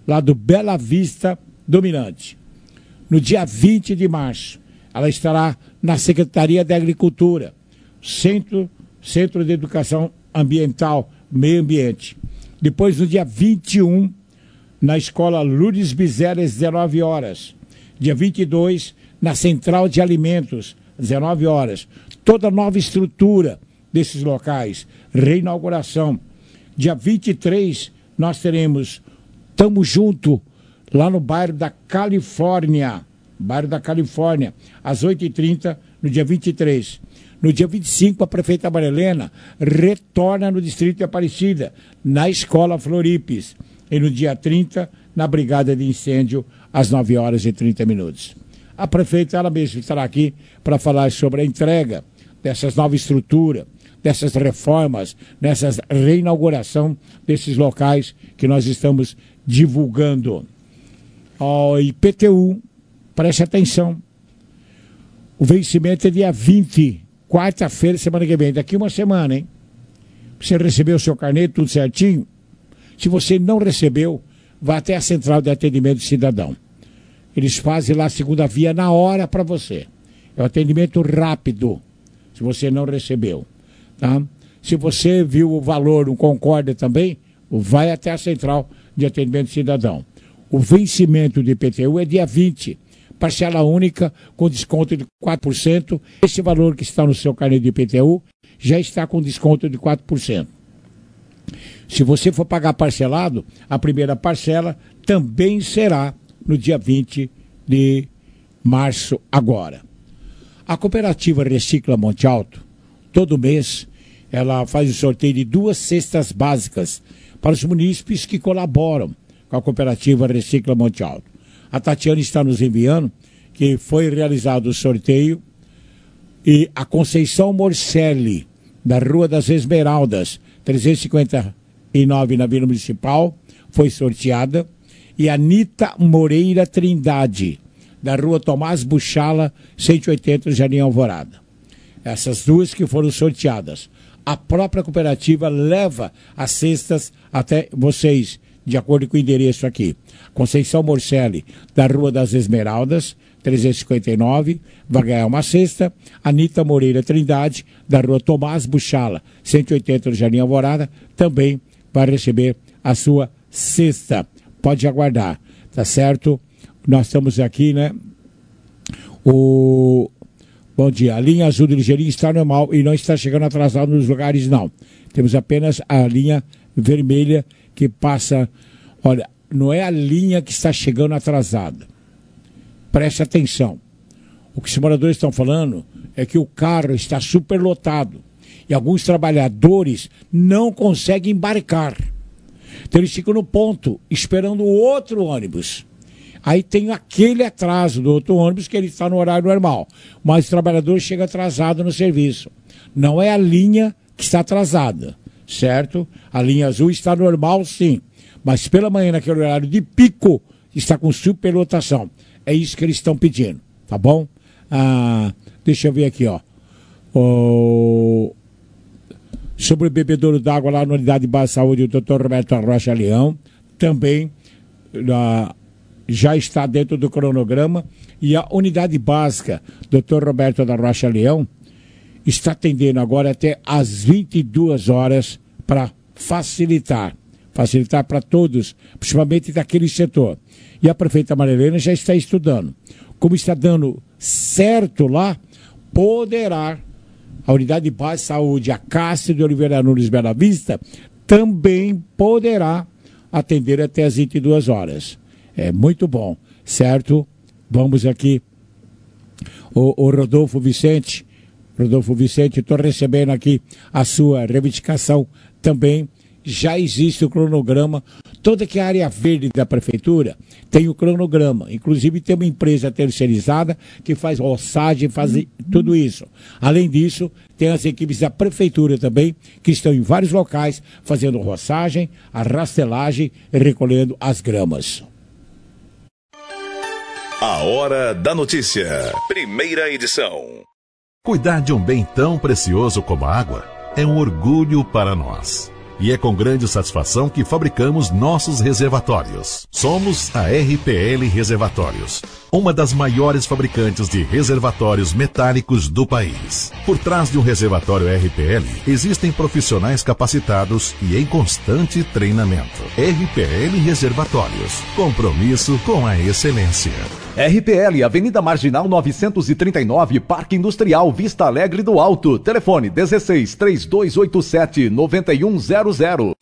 lá do Bela Vista Dominante. No dia vinte de março, ela estará na Secretaria da Agricultura, Centro, Centro de Educação Ambiental, Meio Ambiente. Depois, no dia vinte e um, na Escola Lourdes Bizerra, às dezenove horas. Dia vinte e dois, na Central de Alimentos, às dezenove horas. Toda a nova estrutura desses locais, reinauguração. Dia vinte e três, nós teremos Tamo Junto, lá no bairro da Califórnia, bairro da Califórnia, às oito e trinta, no dia vinte e três. No dia vinte e cinco, a prefeita Maria Helena retorna no distrito de Aparecida, na Escola Floripes. E no dia trinta, na Brigada de Incêndio, às nove horas e trinta minutos. A prefeita, ela mesma estará aqui para falar sobre a entrega dessas novas estruturas, dessas reformas, dessa reinauguração desses locais que nós estamos divulgando. O I P T U, preste atenção, o vencimento é dia vinte, quarta-feira, semana que vem, daqui uma semana, hein? Você recebeu o seu carnê, tudo certinho? Se você não recebeu, vá até a Central de Atendimento Cidadão. Eles fazem lá a segunda via na hora para você. É um atendimento rápido, se você não recebeu. Tá? Se você viu o valor, não concorda também, vai até a Central de Atendimento Cidadão. O vencimento do I P T U é dia vinte, parcela única com desconto de quatro por cento. Esse valor que está no seu carnê de I P T U já está com desconto de quatro por cento. Se você for pagar parcelado, a primeira parcela também será no dia vinte de março agora. A cooperativa Recicla Monte Alto, todo mês, ela faz o sorteio de duas cestas básicas para os munícipes que colaboram com a cooperativa Recicla Monte Alto. A Tatiana está nos enviando que foi realizado o sorteio e a Conceição Morcelli, da Rua das Esmeraldas, trezentos e cinquenta e nove na Vila Municipal, foi sorteada, e a Anita Moreira Trindade, da Rua Tomás Buchala, cento e oitenta, Jardim Alvorada. Essas duas que foram sorteadas. A própria cooperativa leva as cestas até vocês, de acordo com o endereço aqui. Conceição Morcelli, da Rua das Esmeraldas, trezentos e cinquenta e nove, vai ganhar uma cesta. Anita Moreira Trindade, da Rua Tomás Buchala, cento e oitenta, no Jardim Alvorada, também vai receber a sua cesta. Pode aguardar, tá certo? Nós estamos aqui, né? O... Bom dia. A linha azul do Ligeirinho está normal e não está chegando atrasado nos lugares, não. Temos apenas a linha vermelha que passa... Olha, não é a linha que está chegando atrasada. Preste atenção. O que os moradores estão falando é que o carro está superlotado e alguns trabalhadores não conseguem embarcar. Então eles ficam no ponto, esperando o outro ônibus. Aí tem aquele atraso do outro ônibus que ele está no horário normal. Mas o trabalhador chega atrasado no serviço. Não é a linha que está atrasada, certo? A linha azul está normal, sim. Mas pela manhã, naquele horário de pico, está com superlotação. É isso que eles estão pedindo, tá bom? Ah, deixa eu ver aqui, ó. O... Sobre o bebedouro d'água lá na Unidade de Base de Saúde, o doutor Roberto Arrocha Leão, também ah, já está dentro do cronograma. E a Unidade Básica, doutor Roberto da Rocha Leão, está atendendo agora até às vinte e duas horas para facilitar. Facilitar para todos, principalmente daquele setor. E a prefeita Maria Helena já está estudando. Como está dando certo lá, poderá a Unidade de Base de Saúde, a Cássia de Oliveira Nunes Bela Vista, também poderá atender até às vinte e duas horas. É muito bom, certo? Vamos aqui, o, o Rodolfo Vicente, Rodolfo Vicente, estou recebendo aqui a sua reivindicação também. Já existe o cronograma, toda que a área verde da prefeitura tem o cronograma, inclusive tem uma empresa terceirizada que faz roçagem, faz tudo isso. Além disso, tem as equipes da prefeitura também, que estão em vários locais fazendo roçagem, a rastelagem e recolhendo as gramas. A Hora da Notícia, primeira edição. Cuidar de um bem tão precioso como a água é um orgulho para nós. e é com grande satisfação que fabricamos nossos reservatórios. Somos a R P L Reservatórios, uma das maiores fabricantes de reservatórios metálicos do país. Por trás de um reservatório R P L, existem profissionais capacitados e em constante treinamento. R P L Reservatórios, compromisso com a excelência. R P L, Avenida Marginal novecentos e trinta e nove, Parque Industrial, Vista Alegre do Alto. Telefone dezesseis, trinta e dois oitenta e sete, noventa e um zero zero.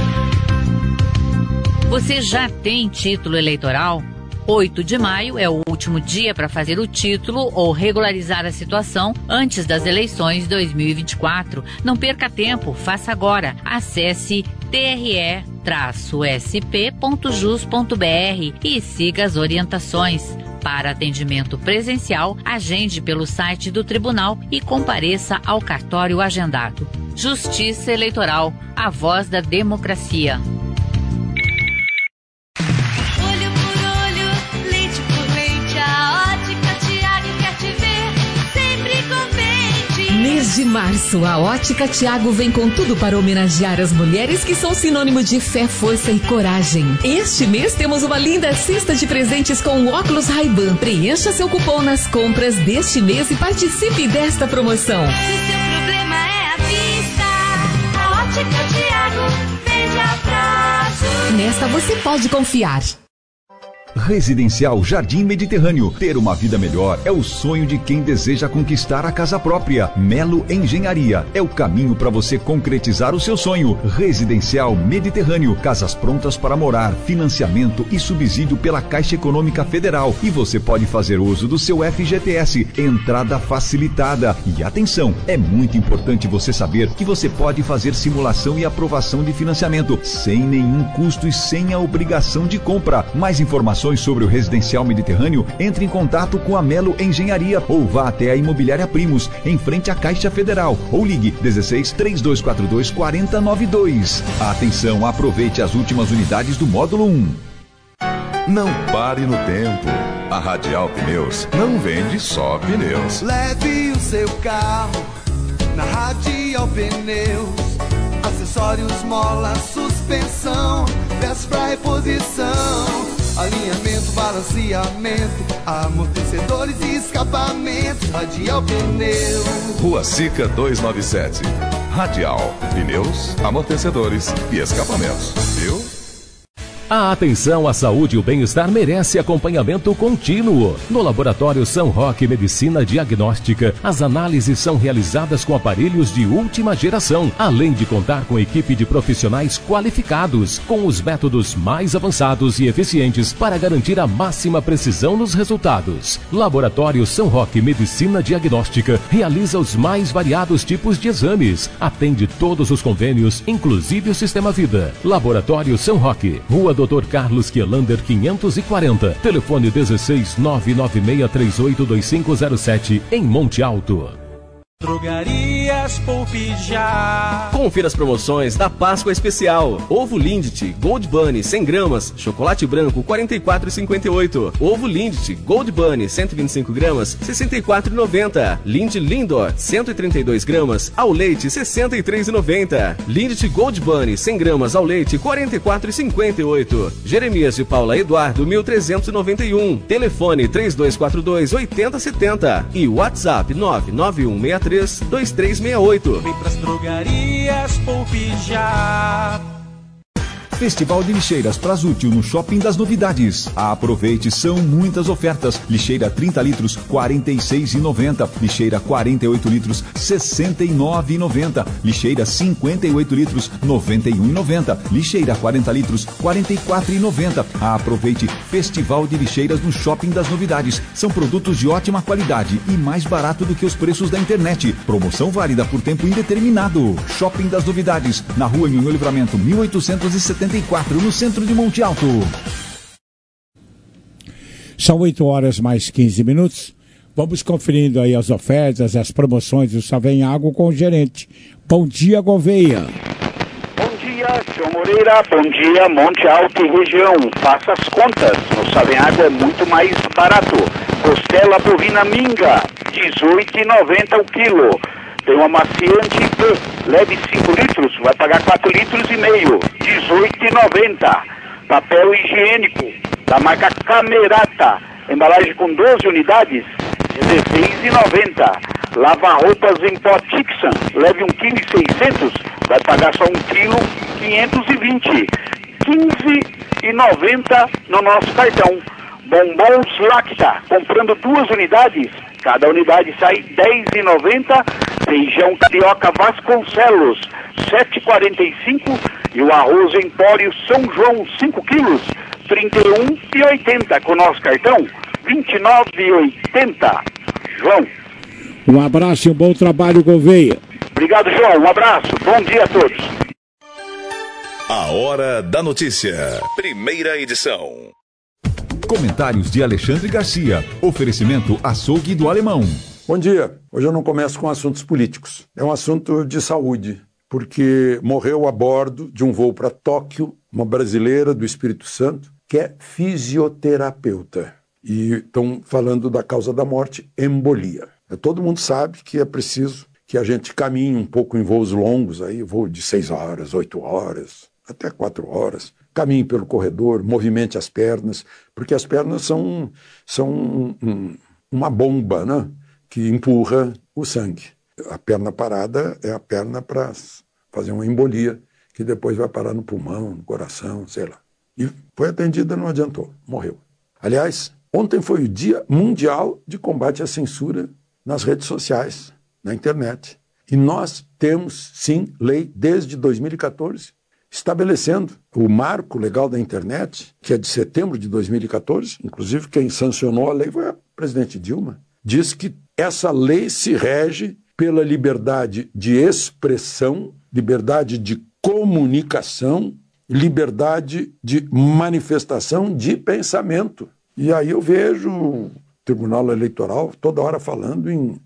Você já tem título eleitoral? oito de maio é o último dia para fazer o título ou regularizar a situação antes das eleições dois mil e vinte e quatro. Não perca tempo, faça agora. Acesse t r e s p ponto jus ponto b r e siga as orientações. Para atendimento presencial, agende pelo site do tribunal e compareça ao cartório agendado. Justiça Eleitoral, a voz da democracia. Mês de março, a Ótica Tiago vem com tudo para homenagear as mulheres que são sinônimo de fé, força e coragem. Este mês temos uma linda cesta de presentes com óculos Ray-Ban. Preencha seu cupom nas compras deste mês e participe desta promoção. Se seu problema é a vista, a Ótica Tiago vende a prazo. Nesta você pode confiar. Residencial Jardim Mediterrâneo. Ter uma vida melhor é o sonho de quem deseja conquistar a casa própria. Melo Engenharia é o caminho para você concretizar o seu sonho. Residencial Mediterrâneo. Casas prontas para morar, financiamento e subsídio pela Caixa Econômica Federal. E você pode fazer uso do seu F G T S. Entrada facilitada. E atenção, é muito importante você saber que você pode fazer simulação e aprovação de financiamento sem nenhum custo e sem a obrigação de compra. Mais informações sobre o Residencial Mediterrâneo, entre em contato com a Melo Engenharia ou vá até a Imobiliária Primos, em frente à Caixa Federal, ou ligue dezesseis, trinta e dois quarenta e dois, quarenta noventa e dois. Atenção, aproveite as últimas unidades do módulo um. Não pare no tempo. A Radial Pneus não vende só pneus. Leve o seu carro na Radial Pneus. Acessórios, mola, suspensão, peças pra reposição, alinhamento, balanceamento, amortecedores e escapamentos. Radial Pneus. Rua Sica duzentos e noventa e sete. Radial Pneus, amortecedores e escapamentos. Viu? A atenção à saúde e o bem-estar merece acompanhamento contínuo. No Laboratório São Roque Medicina Diagnóstica, as análises são realizadas com aparelhos de última geração, além de contar com equipe de profissionais qualificados, com os métodos mais avançados e eficientes para garantir a máxima precisão nos resultados. Laboratório São Roque Medicina Diagnóstica realiza os mais variados tipos de exames, atende todos os convênios, inclusive o Sistema Vida. Laboratório São Roque, Rua doutor Carlos Quielander quinhentos e quarenta, telefone dezesseis, nove nove seis três oito dois cinco zero sete, em Monte Alto. Drogarias Poupe Já. Confira as promoções da Páscoa Especial. Ovo Lindt Gold Bunny cem gramas, chocolate branco quarenta e quatro reais e cinquenta e oito. Ovo Lindt Gold Bunny cento e vinte e cinco gramas, sessenta e quatro reais e noventa centavos. Lindt Lindor cento e trinta e dois gramas, ao leite sessenta e três reais e noventa centavos. Lindt Gold Bunny cem gramas, ao leite quarenta e quatro reais e cinquenta e oito centavos. Jeremias de Paula Eduardo mil trezentos e noventa e um. Telefone três dois quatro dois, oito zero sete zero e WhatsApp nove nove um seis três dois três seis oito. Vem pras drogarias Poupe Já. Festival de Lixeiras Prasútil no Shopping das Novidades. Aproveite, são muitas ofertas. Lixeira trinta litros, quarenta e seis reais e noventa centavos. Lixeira quarenta e oito litros, sessenta e nove reais e noventa centavos. Lixeira cinquenta e oito litros, noventa e um reais e noventa centavos. Lixeira quarenta litros, quarenta e quatro reais e noventa centavos. Aproveite, Festival de Lixeiras no Shopping das Novidades. São produtos de ótima qualidade e mais barato do que os preços da internet. Promoção válida por tempo indeterminado. Shopping das Novidades, na Rua Nhonhô Livramento, mil oitocentos e setenta e quatro, no centro de Monte Alto. São oito horas mais quinze minutos. Vamos conferindo aí as ofertas, as promoções do Só Vem Água com o gerente. Bom dia, Gouveia. Bom dia, seu Moreira. Bom dia, Monte Alto e região. Faça as contas. No Só Vem Água é muito mais barato. Costela bovina minga, dezoito reais e noventa centavos o quilo. Tem um amaciante leve cinco litros, vai pagar quatro litros e meio, dezoito reais e noventa centavos. Papel higiênico da marca Camerata, embalagem com doze unidades, dezesseis reais e noventa centavos. Lava-roupas em pó Tixan, leve um vírgula seiscentos quilos, vai pagar só um quilo, quinhentos e vinte reais. quinze reais e noventa centavos no nosso cartão. Bombons Lacta, comprando duas unidades, cada unidade sai dez reais e noventa centavos. Feijão carioca Vasconcelos, sete reais e quarenta e cinco centavos. E o arroz Empório São João, cinco quilos, trinta e um reais e oitenta centavos. Com o nosso cartão, vinte e nove reais e oitenta centavos. João. Um abraço e um bom trabalho, Gouveia. Obrigado, João. Um abraço. Bom dia a todos. A Hora da Notícia. Primeira edição. Comentários de Alexandre Garcia. Oferecimento Açougue do Alemão. Bom dia. Hoje eu não começo com assuntos políticos. É um assunto de saúde, porque morreu a bordo de um voo para Tóquio uma brasileira do Espírito Santo que é fisioterapeuta. E estão falando da causa da morte, embolia. Todo mundo sabe que é preciso que a gente caminhe um pouco em voos longos, aí voo de seis horas, oito horas, até quatro horas. Caminhe pelo corredor, movimente as pernas, porque as pernas são, são um, um, uma bomba, né, que empurra o sangue. A perna parada é a perna para fazer uma embolia, que depois vai parar no pulmão, no coração, sei lá. E foi atendida, não adiantou, morreu. Aliás, ontem foi o Dia Mundial de Combate à Censura nas redes sociais, na internet. E nós temos, sim, lei desde dois mil e quatorze, estabelecendo o marco legal da internet, que é de setembro de dois mil e quatorze, inclusive quem sancionou a lei foi a presidente Dilma, diz que essa lei se rege pela liberdade de expressão, liberdade de comunicação, liberdade de manifestação de pensamento. E aí eu vejo o Tribunal Eleitoral toda hora falando em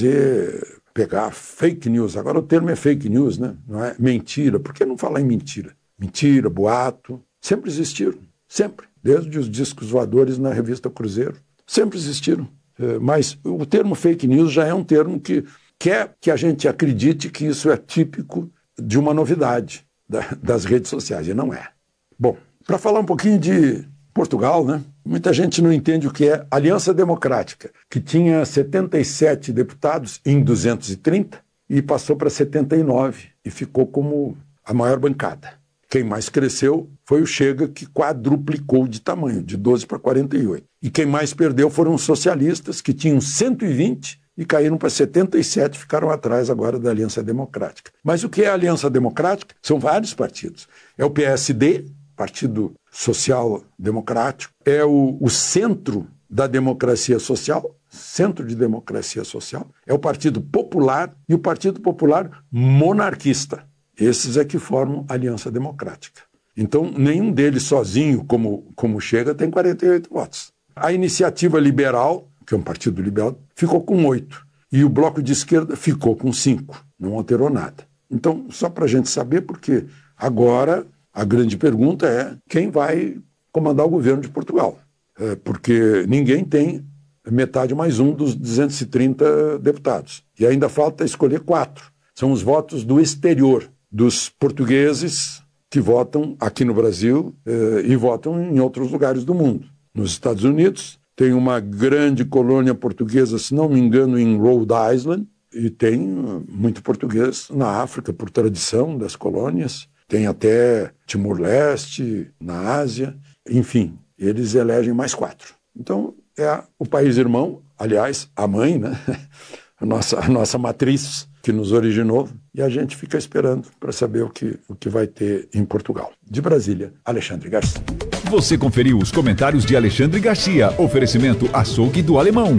fazer, pegar fake news. Agora o termo é fake news, né? Não é mentira. Por que não falar em mentira? Mentira, boato, sempre existiram. Sempre. Desde os discos voadores na revista Cruzeiro. Sempre existiram. Mas o termo fake news já é um termo que quer que a gente acredite que isso é típico de uma novidade das redes sociais. E não é. Bom, para falar um pouquinho de Portugal, né? Muita gente não entende o que é Aliança Democrática, que tinha setenta e sete deputados em duzentos e trinta e passou para setenta e nove e ficou como a maior bancada. Quem mais cresceu foi o Chega, que quadruplicou de tamanho, de doze para quarenta e oito. E quem mais perdeu foram os socialistas, que tinham cento e vinte e caíram para setenta e sete, ficaram atrás agora da Aliança Democrática. Mas o que é a Aliança Democrática? São vários partidos. É o P S D, Partido Social Democrático, é o, o Centro da Democracia Social, Centro de Democracia Social, é o Partido Popular e o Partido Popular Monarquista. Esses é que formam a Aliança Democrática. Então, nenhum deles sozinho, como, como Chega, tem quarenta e oito votos. A Iniciativa Liberal, que é um partido liberal, ficou com oito. E o Bloco de Esquerda ficou com cinco. Não alterou nada. Então, só para a gente saber, porque agora a grande pergunta é quem vai comandar o governo de Portugal. É, porque ninguém tem metade mais um dos duzentos e trinta deputados. E ainda falta escolher quatro. São os votos do exterior, dos portugueses que votam aqui no Brasil eh, e votam em outros lugares do mundo. Nos Estados Unidos tem uma grande colônia portuguesa, se não me engano, em Rhode Island, e tem muito português na África, por tradição das colônias. Tem até Timor-Leste, na Ásia, enfim, eles elegem mais quatro. Então, é o país irmão, aliás, a mãe, né? a, nossa, a nossa matriz que nos originou, e a gente fica esperando para saber o que, o que vai ter em Portugal. De Brasília, Alexandre Garcia. Você conferiu os comentários de Alexandre Garcia, oferecimento Açougue do Alemão.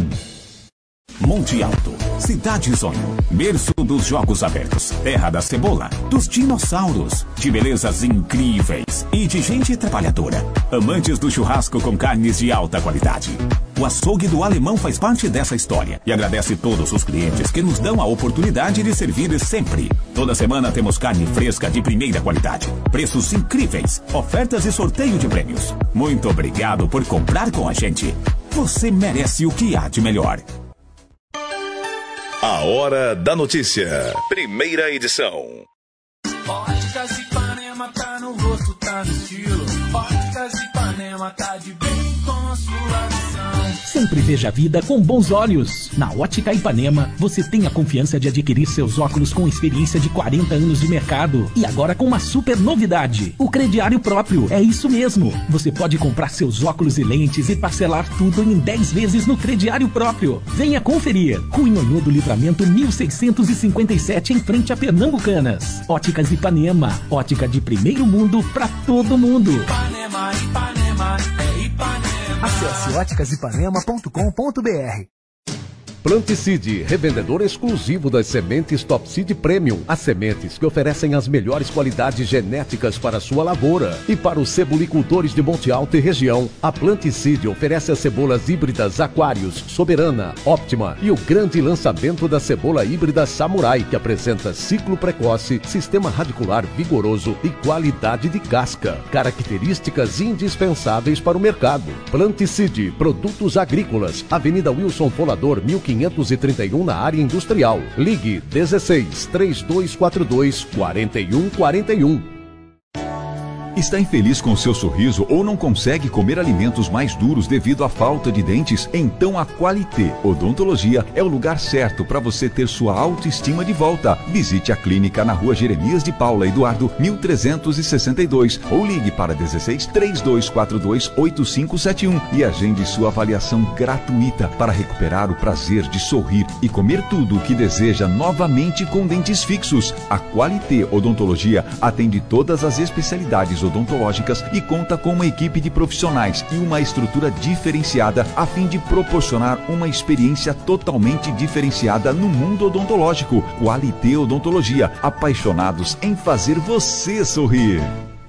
Monte Alto, Cidade Sonho, berço dos jogos abertos, terra da cebola, dos dinossauros, de belezas incríveis e de gente trabalhadora. Amantes do churrasco com carnes de alta qualidade. O Açougue do Alemão faz parte dessa história e agradece todos os clientes que nos dão a oportunidade de servir sempre. Toda semana temos carne fresca de primeira qualidade, preços incríveis, ofertas e sorteio de prêmios. Muito obrigado por comprar com a gente. Você merece o que há de melhor. A Hora da Notícia. Primeira edição. Óticas Ipanema tá no rosto, tá no estilo. Óticas Ipanema tá de bem com sua visão. Sempre veja a vida com bons olhos. Na Ótica Ipanema, você tem a confiança de adquirir seus óculos com experiência de quarenta anos de mercado. E agora com uma super novidade, o crediário próprio. É isso mesmo. Você pode comprar seus óculos e lentes e parcelar tudo em dez vezes no crediário próprio. Venha conferir. Rua Nhonhô do Livramento mil seiscentos e cinquenta e sete, em frente a Pernambucanas. Óticas Ipanema. Ótica de primeiro mundo para todo mundo. Ipanema, Ipanema, é Ipanema. Acesse óticas ipanema ponto com ponto b r. Planticide, revendedor exclusivo das sementes Topseed Premium. As sementes que oferecem as melhores qualidades genéticas para a sua lavoura. E para os cebolicultores de Monte Alto e região, a Planticide oferece as cebolas híbridas Aquarius, Soberana, Optima e o grande lançamento da cebola híbrida Samurai, que apresenta ciclo precoce, sistema radicular vigoroso e qualidade de casca. Características indispensáveis para o mercado. Planticide, produtos agrícolas, Avenida Wilson Folador, mil quinhentos e trinta e um, na área industrial. Ligue dezesseis, três dois quatro dois, quatro um quatro um. Está infeliz com o seu sorriso ou não consegue comer alimentos mais duros devido à falta de dentes? Então a Qualité Odontologia é o lugar certo para você ter sua autoestima de volta. Visite a clínica na Rua Jeremias de Paula Eduardo, mil trezentos e sessenta e dois, ou ligue para dezesseis, três dois quatro dois, oito cinco sete um e agende sua avaliação gratuita para recuperar o prazer de sorrir e comer tudo o que deseja novamente com dentes fixos. A Qualité Odontologia atende todas as especialidades odontológicas e conta com uma equipe de profissionais e uma estrutura diferenciada a fim de proporcionar uma experiência totalmente diferenciada no mundo odontológico. Qualité Odontologia, apaixonados em fazer você sorrir.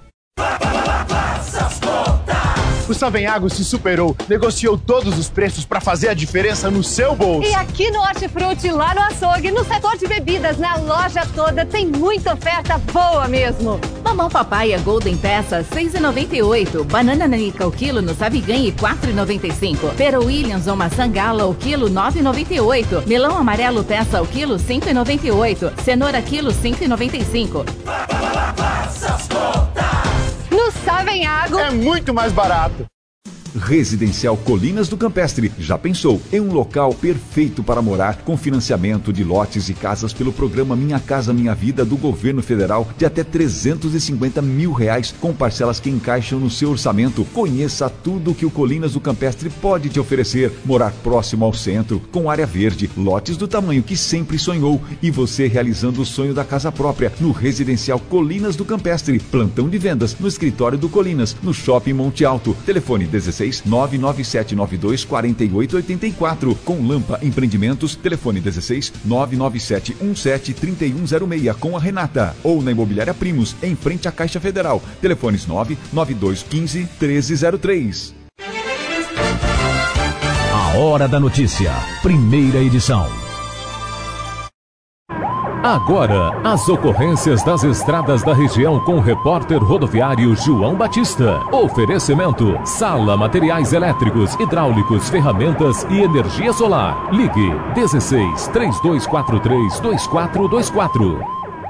O Savenhago se superou, negociou todos os preços para fazer a diferença no seu bolso. E aqui no Hortifruti, lá no açougue, no setor de bebidas, na loja toda, tem muita oferta boa mesmo. Mamão papaya Golden peça seis reais e noventa e oito centavos. Banana nanica o quilo no Sabiganhe quatro reais e noventa e cinco centavos. Pera Williams ou maçã gala o quilo nove reais e noventa e oito centavos. Melão amarelo peça o quilo cinco reais e noventa e oito centavos. Cenoura quilo cinco reais e noventa e cinco centavos. No Savenhago é muito mais barato. Residencial Colinas do Campestre. Já pensou em um local perfeito para morar, com financiamento de lotes e casas pelo programa Minha Casa Minha Vida do Governo Federal de até trezentos e cinquenta mil reais, com parcelas que encaixam no seu orçamento. Conheça tudo que o Colinas do Campestre pode te oferecer. Morar próximo ao centro, com área verde, lotes do tamanho que sempre sonhou e você realizando o sonho da casa própria no Residencial Colinas do Campestre. Plantão de vendas no escritório do Colinas, no Shopping Monte Alto. Telefone dezesseis, nove nove sete nove dois, quatro oito oito quatro. Com Lampa Empreendimentos, telefone dezesseis, nove nove sete um sete, três um zero seis, com a Renata. Ou na Imobiliária Primos, em frente à Caixa Federal. Telefones nove nove dois um cinco, um três zero três. A Hora da Notícia, primeira edição. Agora, as ocorrências das estradas da região com o repórter rodoviário João Batista. Oferecimento: Sala Materiais Elétricos, Hidráulicos, Ferramentas e Energia Solar. Ligue dezesseis, três dois quatro três, dois quatro dois quatro.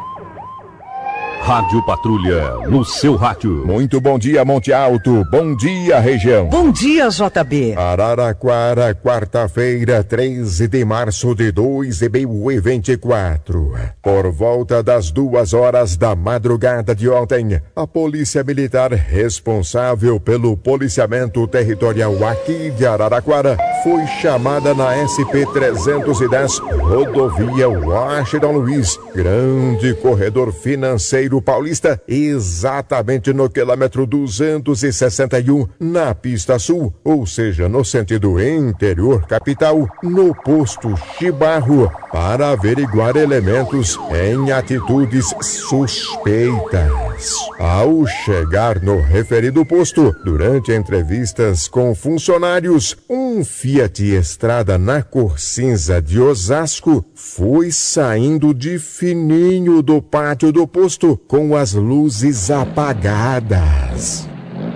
Rádio Patrulha, no seu rádio. Muito bom dia, Monte Alto. Bom dia, região. Bom dia, J B. Araraquara, quarta-feira, treze de março de dois mil e vinte e quatro. Por volta das duas horas da madrugada de ontem, a Polícia Militar responsável pelo policiamento territorial aqui de Araraquara foi chamada na S P trezentos e dez, rodovia Washington Luiz, grande corredor financeiro paulista, exatamente no quilômetro duzentos e sessenta e um, na pista sul, ou seja, no sentido interior capital, no posto Chibarro, para averiguar elementos em atitudes suspeitas. Ao chegar no referido posto, durante entrevistas com funcionários, um Fiat Estrada na cor cinza de Osasco foi saindo de fininho do pátio do posto com as luzes apagadas.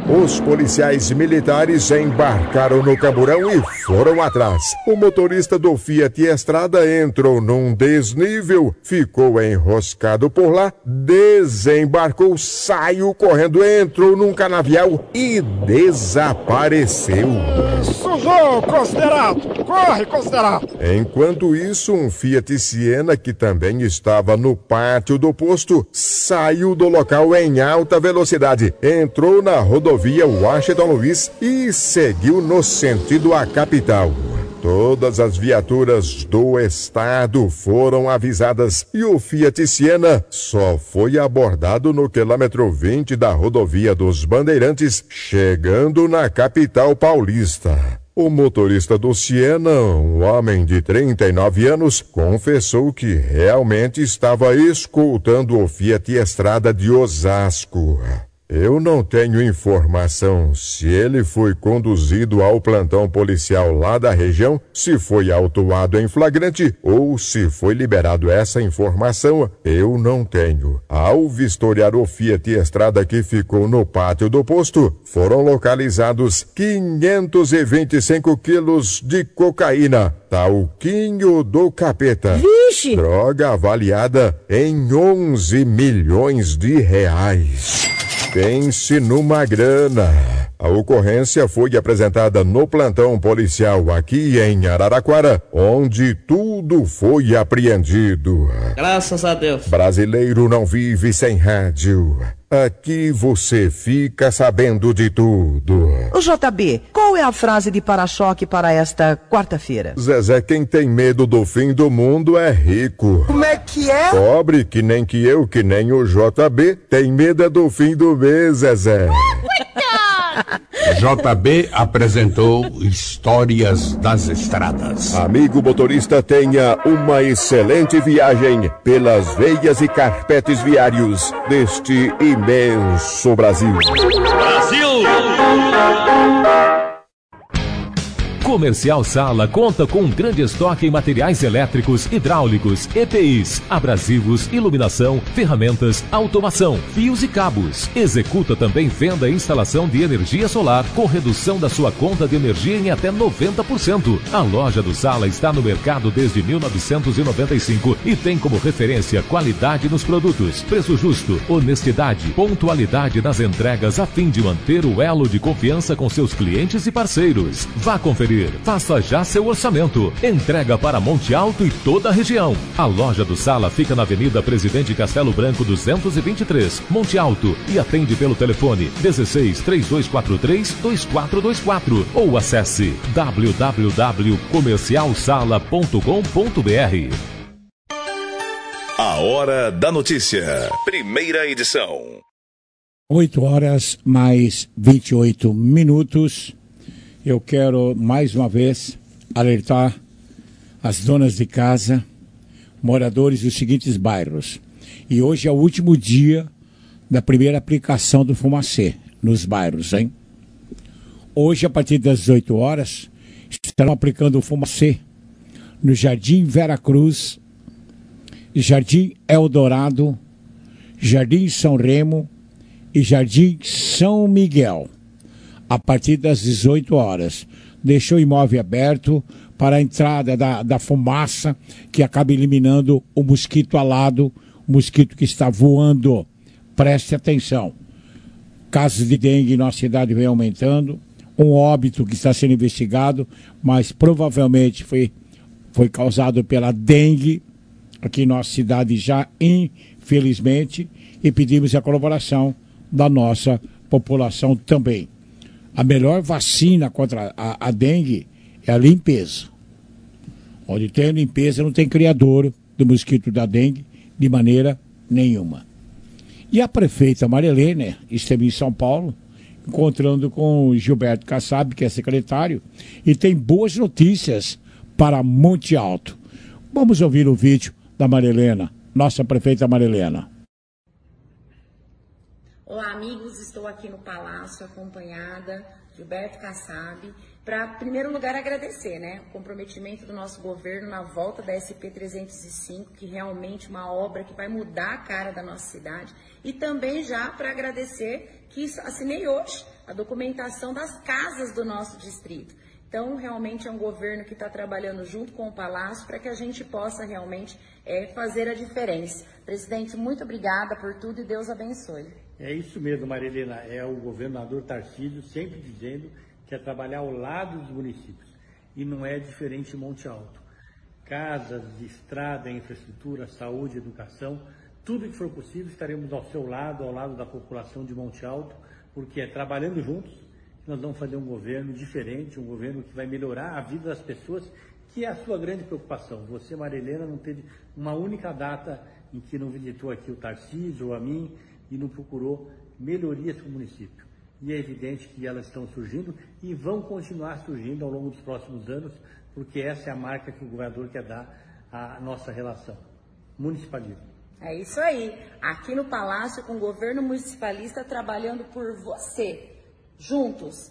Os policiais militares embarcaram no camburão e foram atrás. O motorista do Fiat Estrada entrou num desnível, ficou enroscado por lá, desembarcou, saiu correndo, entrou num canavial e desapareceu. Sujou, considerado! Corre, considerado! Enquanto isso, um Fiat Siena, que também estava no pátio do posto, saiu do local em alta velocidade, entrou na rodovia Washington Luiz e seguiu no sentido à capital. Todas as viaturas do estado foram avisadas e o Fiat Siena só foi abordado no quilômetro vinte da rodovia dos Bandeirantes, chegando na capital paulista. O motorista do Siena, um homem de trinta e nove anos, confessou que realmente estava escoltando o Fiat Estrada de Osasco. Eu não tenho informação se ele foi conduzido ao plantão policial lá da região, se foi autuado em flagrante ou se foi liberado. Essa informação eu não tenho. Ao vistoriar o Fiat Estrada que ficou no pátio do posto, foram localizados quinhentos e vinte e cinco quilos de cocaína, talquinho do capeta. Vixe! Droga avaliada em onze milhões de reais. Pense numa grana. A ocorrência foi apresentada no plantão policial aqui em Araraquara, onde tudo foi apreendido. Graças a Deus. Brasileiro não vive sem rádio. Aqui você fica sabendo de tudo. O J B, qual é a frase de para-choque para esta quarta-feira? Zezé, quem tem medo do fim do mundo é rico. Como é que é? Pobre, que nem que eu, que nem o J B, tem medo é do fim do mês, Zezé. J B apresentou Histórias das Estradas. Amigo motorista, tenha uma excelente viagem pelas veias e carpetes viários deste imenso Brasil. Brasil! Comercial Sala conta com um grande estoque em materiais elétricos, hidráulicos, E P Is, abrasivos, iluminação, ferramentas, automação, fios e cabos. Executa também venda e instalação de energia solar com redução da sua conta de energia em até noventa por cento. A loja do Sala está no mercado desde mil novecentos e noventa e cinco e tem como referência qualidade nos produtos, preço justo, honestidade, pontualidade nas entregas a fim de manter o elo de confiança com seus clientes e parceiros. Vá conferir. Faça já seu orçamento. Entrega para Monte Alto e toda a região. A loja do Sala fica na Avenida Presidente Castelo Branco duzentos e vinte e três, Monte Alto, e atende pelo telefone dezesseis, três dois quatro três, dois quatro dois quatro ou acesse w w w ponto comercial sala ponto com ponto b r. A Hora da Notícia. Primeira edição. oito horas mais vinte e oito minutos. Eu quero, mais uma vez, alertar as donas de casa, moradores dos seguintes bairros. E hoje é o último dia da primeira aplicação do Fumacê nos bairros, hein? Hoje, a partir das dezoito horas, estarão aplicando o Fumacê no Jardim Vera Cruz, Jardim Eldorado, Jardim São Remo e Jardim São Miguel. A partir das dezoito horas. Deixou o imóvel aberto para a entrada da, da fumaça que acaba eliminando o mosquito alado, o mosquito que está voando. Preste atenção. Casos de dengue em nossa cidade vem aumentando. Um óbito que está sendo investigado, mas provavelmente foi, foi causado pela dengue aqui em nossa cidade já, infelizmente, e pedimos a colaboração da nossa população também. A melhor vacina contra a, a dengue é a limpeza. Onde tem limpeza não tem criador do mosquito da dengue de maneira nenhuma. E a prefeita Maria Helena esteve em São Paulo, encontrando com o Gilberto Kassab, que é secretário, e tem boas notícias para Monte Alto. Vamos ouvir o vídeo da Maria Helena, nossa prefeita Maria Helena. Olá, amigos, estou aqui no Palácio acompanhada de Gilberto Kassab, para, em primeiro lugar, agradecer, né, o comprometimento do nosso governo na volta da S P trezentos e cinco, que realmente é uma obra que vai mudar a cara da nossa cidade, e também já para agradecer que assinei hoje a documentação das casas do nosso distrito. Então, realmente é um governo que está trabalhando junto com o Palácio para que a gente possa realmente é, fazer a diferença. Presidente, muito obrigada por tudo e Deus abençoe. É isso mesmo, Marilena, é o governador Tarcísio sempre dizendo que é trabalhar ao lado dos municípios, e não é diferente em Monte Alto. Casas, estrada, infraestrutura, saúde, educação, tudo que for possível estaremos ao seu lado, ao lado da população de Monte Alto, porque é trabalhando juntos que nós vamos fazer um governo diferente, um governo que vai melhorar a vida das pessoas, que é a sua grande preocupação. Você, Marilena, não teve uma única data em que não visitou aqui o Tarcísio ou a mim e não procurou melhorias para o município. E é evidente que elas estão surgindo e vão continuar surgindo ao longo dos próximos anos, porque essa é a marca que o governador quer dar à nossa relação. Municipalismo. É isso aí. Aqui no Palácio, com o governo municipalista trabalhando por você. Juntos.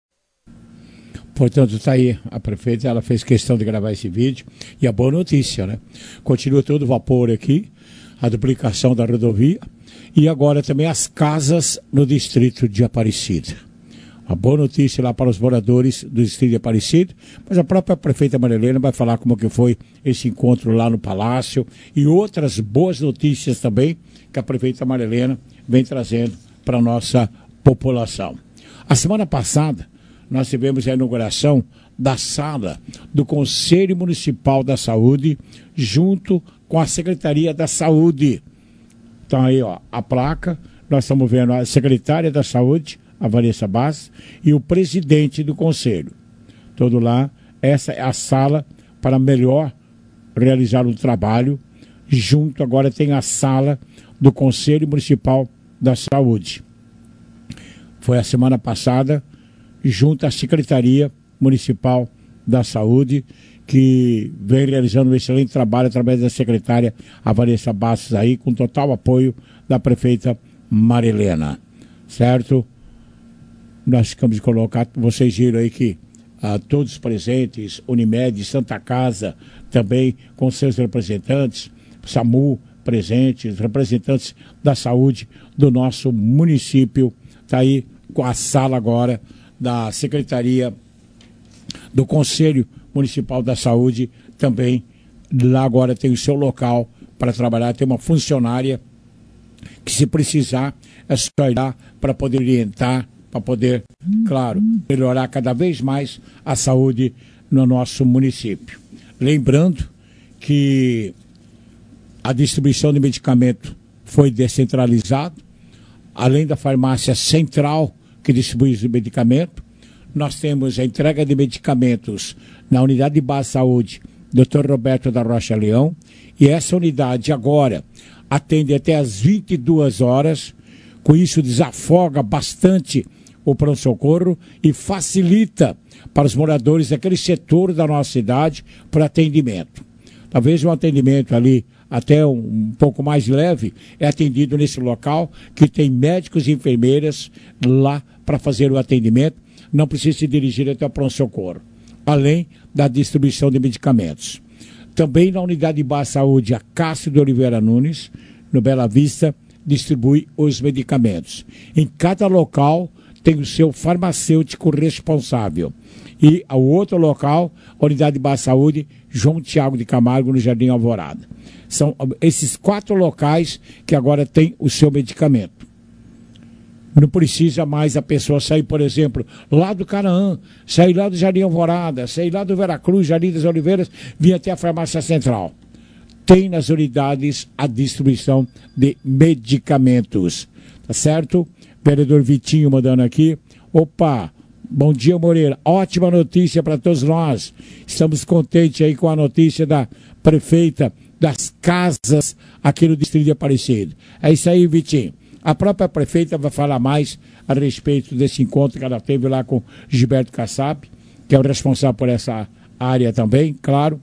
Portanto, está aí a prefeita, ela fez questão de gravar esse vídeo. E a boa notícia, né? Continua todo vapor aqui, a duplicação da rodovia. E agora também as casas no distrito de Aparecida. Uma boa notícia lá para os moradores do distrito de Aparecida, mas a própria prefeita Marilena vai falar como que foi esse encontro lá no Palácio e outras boas notícias também que a prefeita Marilena vem trazendo para a nossa população. A semana passada nós tivemos a inauguração da sala do Conselho Municipal da Saúde junto com a Secretaria da Saúde. Então aí, ó, a placa, nós estamos vendo a secretária da Saúde, a Vanessa Bastos, e o presidente do Conselho. Todo lá, essa é a sala para melhor realizar o trabalho. Junto agora tem a sala do Conselho Municipal da Saúde. Foi a semana passada, junto à Secretaria Municipal da Saúde, que vem realizando um excelente trabalho através da secretária a Vanessa Bastos aí, com total apoio da prefeita Marilena, certo? Nós ficamos de colocar, vocês viram aí que ah, todos os presentes, Unimed, Santa Casa, também com seus representantes, SAMU presentes, representantes da saúde do nosso município, está aí com a sala agora da Secretaria do Conselho Municipal da Saúde, também lá agora tem o seu local para trabalhar, tem uma funcionária que, se precisar, é só ir lá para poder orientar, para poder, claro, melhorar cada vez mais a saúde no nosso município. Lembrando que a distribuição de medicamento foi descentralizada, além da farmácia central que distribui o medicamento, nós temos a entrega de medicamentos na unidade de base de saúde doutor Roberto da Rocha Leão, e essa unidade agora atende até às vinte e duas horas, com isso desafoga bastante o pronto-socorro e facilita para os moradores daquele setor da nossa cidade para atendimento. Talvez um atendimento ali até um, um pouco mais leve é atendido nesse local, que tem médicos e enfermeiras lá para fazer o atendimento, não precisa se dirigir até o pronto-socorro, além da distribuição de medicamentos. Também na unidade de base de saúde, a Cássio de Oliveira Nunes, no Bela Vista, distribui os medicamentos. Em cada local tem o seu farmacêutico responsável. E ao outro local, a unidade de base de saúde, João Tiago de Camargo, no Jardim Alvorada. São esses quatro locais que agora tem o seu medicamento. Não precisa mais a pessoa sair, por exemplo, lá do Canaã, sair lá do Jardim Alvorada, sair lá do Veracruz, Jardim das Oliveiras, vir até a farmácia central. Tem nas unidades a distribuição de medicamentos. Tá certo? Vereador Vitinho mandando aqui. Opa, bom dia, Moreira. Ótima notícia para todos nós. Estamos contentes aí com a notícia da prefeita das casas aqui no distrito de Aparecida. É isso aí, Vitinho. A própria prefeita vai falar mais a respeito desse encontro que ela teve lá com Gilberto Kassab, que é o responsável por essa área também, claro.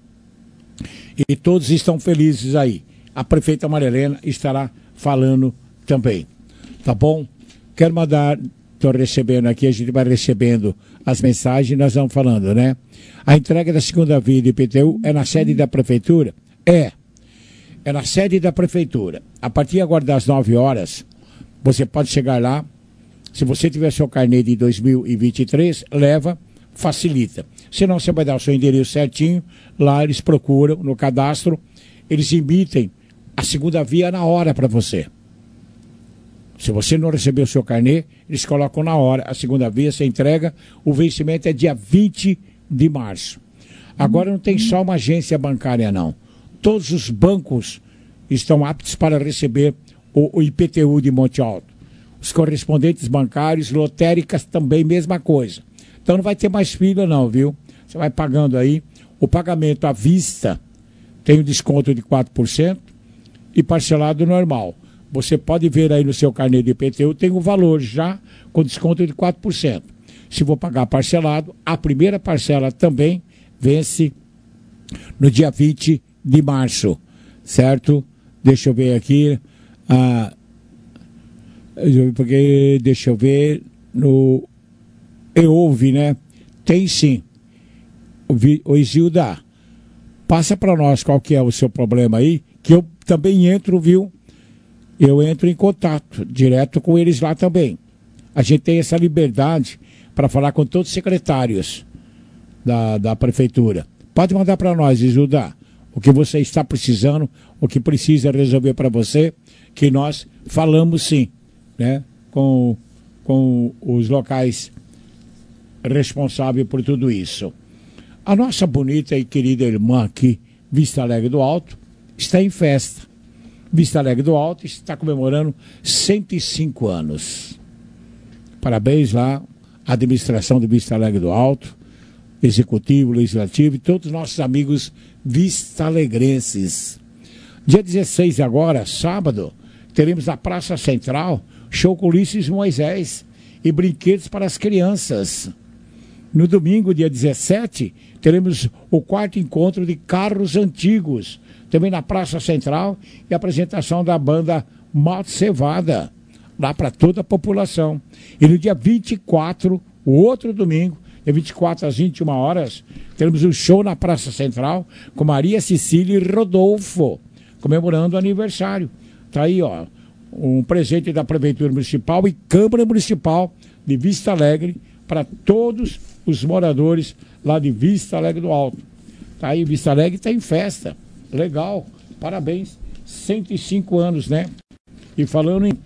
E todos estão felizes aí. A prefeita Marilena estará falando também. Tá bom? Quero mandar estou recebendo aqui, a gente vai recebendo as mensagens e nós vamos falando, né? A entrega da segunda via do I P T U é na sede da Prefeitura? É. É na sede da Prefeitura. A partir agora das nove horas, você pode chegar lá. Se você tiver seu carnê de dois mil e vinte e três, leva, facilita. Senão você vai dar o seu endereço certinho, lá eles procuram no cadastro, eles emitem a segunda via na hora para você. Se você não recebeu o seu carnê, eles colocam na hora. A segunda via você entrega, o vencimento é dia vinte de março. Agora não tem só uma agência bancária, não. Todos os bancos estão aptos para receber o, o I P T U de Monte Alto. Os correspondentes bancários, lotéricas também, mesma coisa. Então não vai ter mais fila não, viu? Você vai pagando aí. O pagamento à vista tem um desconto de quatro por cento e parcelado normal. Você pode ver aí no seu carnê de I P T U, tem o valor já com desconto de quatro por cento. Se for pagar parcelado, a primeira parcela também vence no dia vinte de março, certo? Deixa eu ver aqui. Ah, porque, deixa eu ver, no EOV, né? Tem sim. O, o Isilda, passa para nós qual que é o seu problema aí, que eu também entro, viu? Eu entro em contato direto com eles lá também. A gente tem essa liberdade para falar com todos os secretários da, da prefeitura. Pode mandar para nós, Isilda, o que você está precisando, o que precisa resolver para você, que nós falamos sim, né, com, com os locais responsáveis por tudo isso. A nossa bonita e querida irmã aqui, Vista Alegre do Alto, está em festa. Vista Alegre do Alto está comemorando cento e cinco anos. Parabéns lá, à administração de Vista Alegre do Alto, executivo, legislativo e todos os nossos amigos vista-alegrenses. Dia dezesseis agora, sábado, teremos na Praça Central show com Ulisses Moisés e brinquedos para as crianças. No domingo, dia dezessete, teremos o quarto encontro de carros antigos, também na Praça Central, e a apresentação da banda Mato Cevada, lá para toda a população. E no dia vinte e quatro, o outro domingo, dia vinte e quatro às vinte e uma horas, teremos um show na Praça Central com Maria Cecília e Rodolfo, comemorando o aniversário. Está aí, ó, um presente da Prefeitura Municipal e Câmara Municipal de Vista Alegre para todos os moradores lá de Vista Alegre do Alto. Está aí, Vista Alegre está em festa. Legal, parabéns, cento e cinco anos, né? E falando em,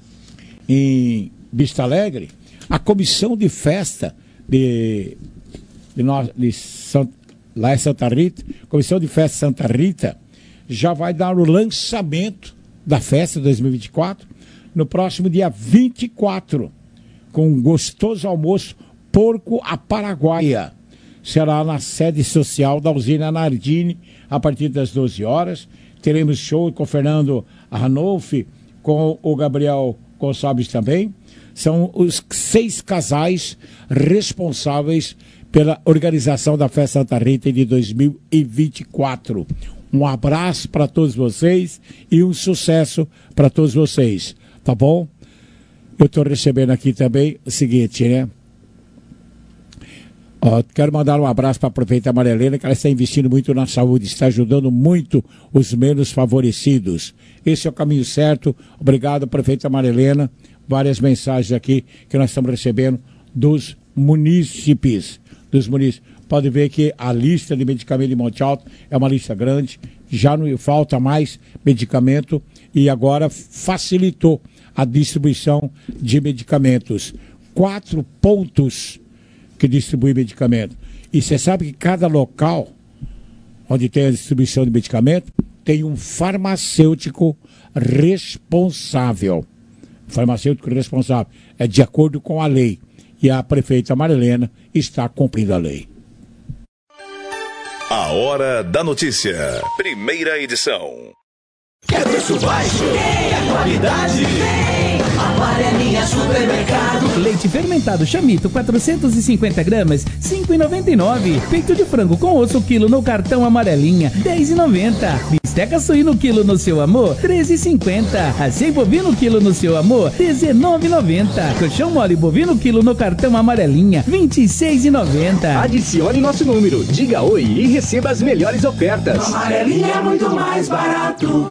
em Vista Alegre, a comissão de festa de, de, nós, de Santa, lá em Santa Rita, comissão de festa Santa Rita, já vai dar o lançamento da festa dois mil e vinte e quatro no próximo dia vinte e quatro, com um gostoso almoço porco à paraguaia. Será na sede social da usina Nardini, a partir das doze horas. Teremos show com o Fernando Ranolfi, com o Gabriel Gonçalves também. São os seis casais responsáveis pela organização da Festa Santa Rita de dois mil e vinte e quatro. Um abraço para todos vocês e um sucesso para todos vocês, tá bom? Eu estou recebendo aqui também o seguinte, né? Ó, quero mandar um abraço para a prefeita Maria Helena, que ela está investindo muito na saúde, está ajudando muito os menos favorecidos. Esse é o caminho certo. Obrigado, prefeita Maria Helena. Várias mensagens aqui que nós estamos recebendo dos munícipes. Dos munícipes. Pode ver que a lista de medicamentos de Monte Alto é uma lista grande, já não falta mais medicamento e agora facilitou a distribuição de medicamentos. Quatro pontos que distribui medicamento. E você sabe que cada local onde tem a distribuição de medicamento tem um farmacêutico responsável. Farmacêutico responsável. É de acordo com a lei. E a prefeita Marilena está cumprindo a lei. A Hora da Notícia. Primeira edição. Quer preço baixo? Tem a qualidade? Tem! Amarelinha Supermercado. Leite fermentado Chamito quatrocentos e cinquenta gramas, cinco reais e noventa e nove centavos. Peito de frango com osso quilo no cartão Amarelinha, dez reais e noventa centavos. Bisteca suíno quilo no seu amor, treze reais e cinquenta centavos. Acém bovino quilo no seu amor, dezenove reais e noventa centavos. Colchão mole bovino quilo no cartão Amarelinha, vinte e seis reais e noventa centavos. Adicione nosso número, diga oi e receba as melhores ofertas. Amarelinha é muito mais barato.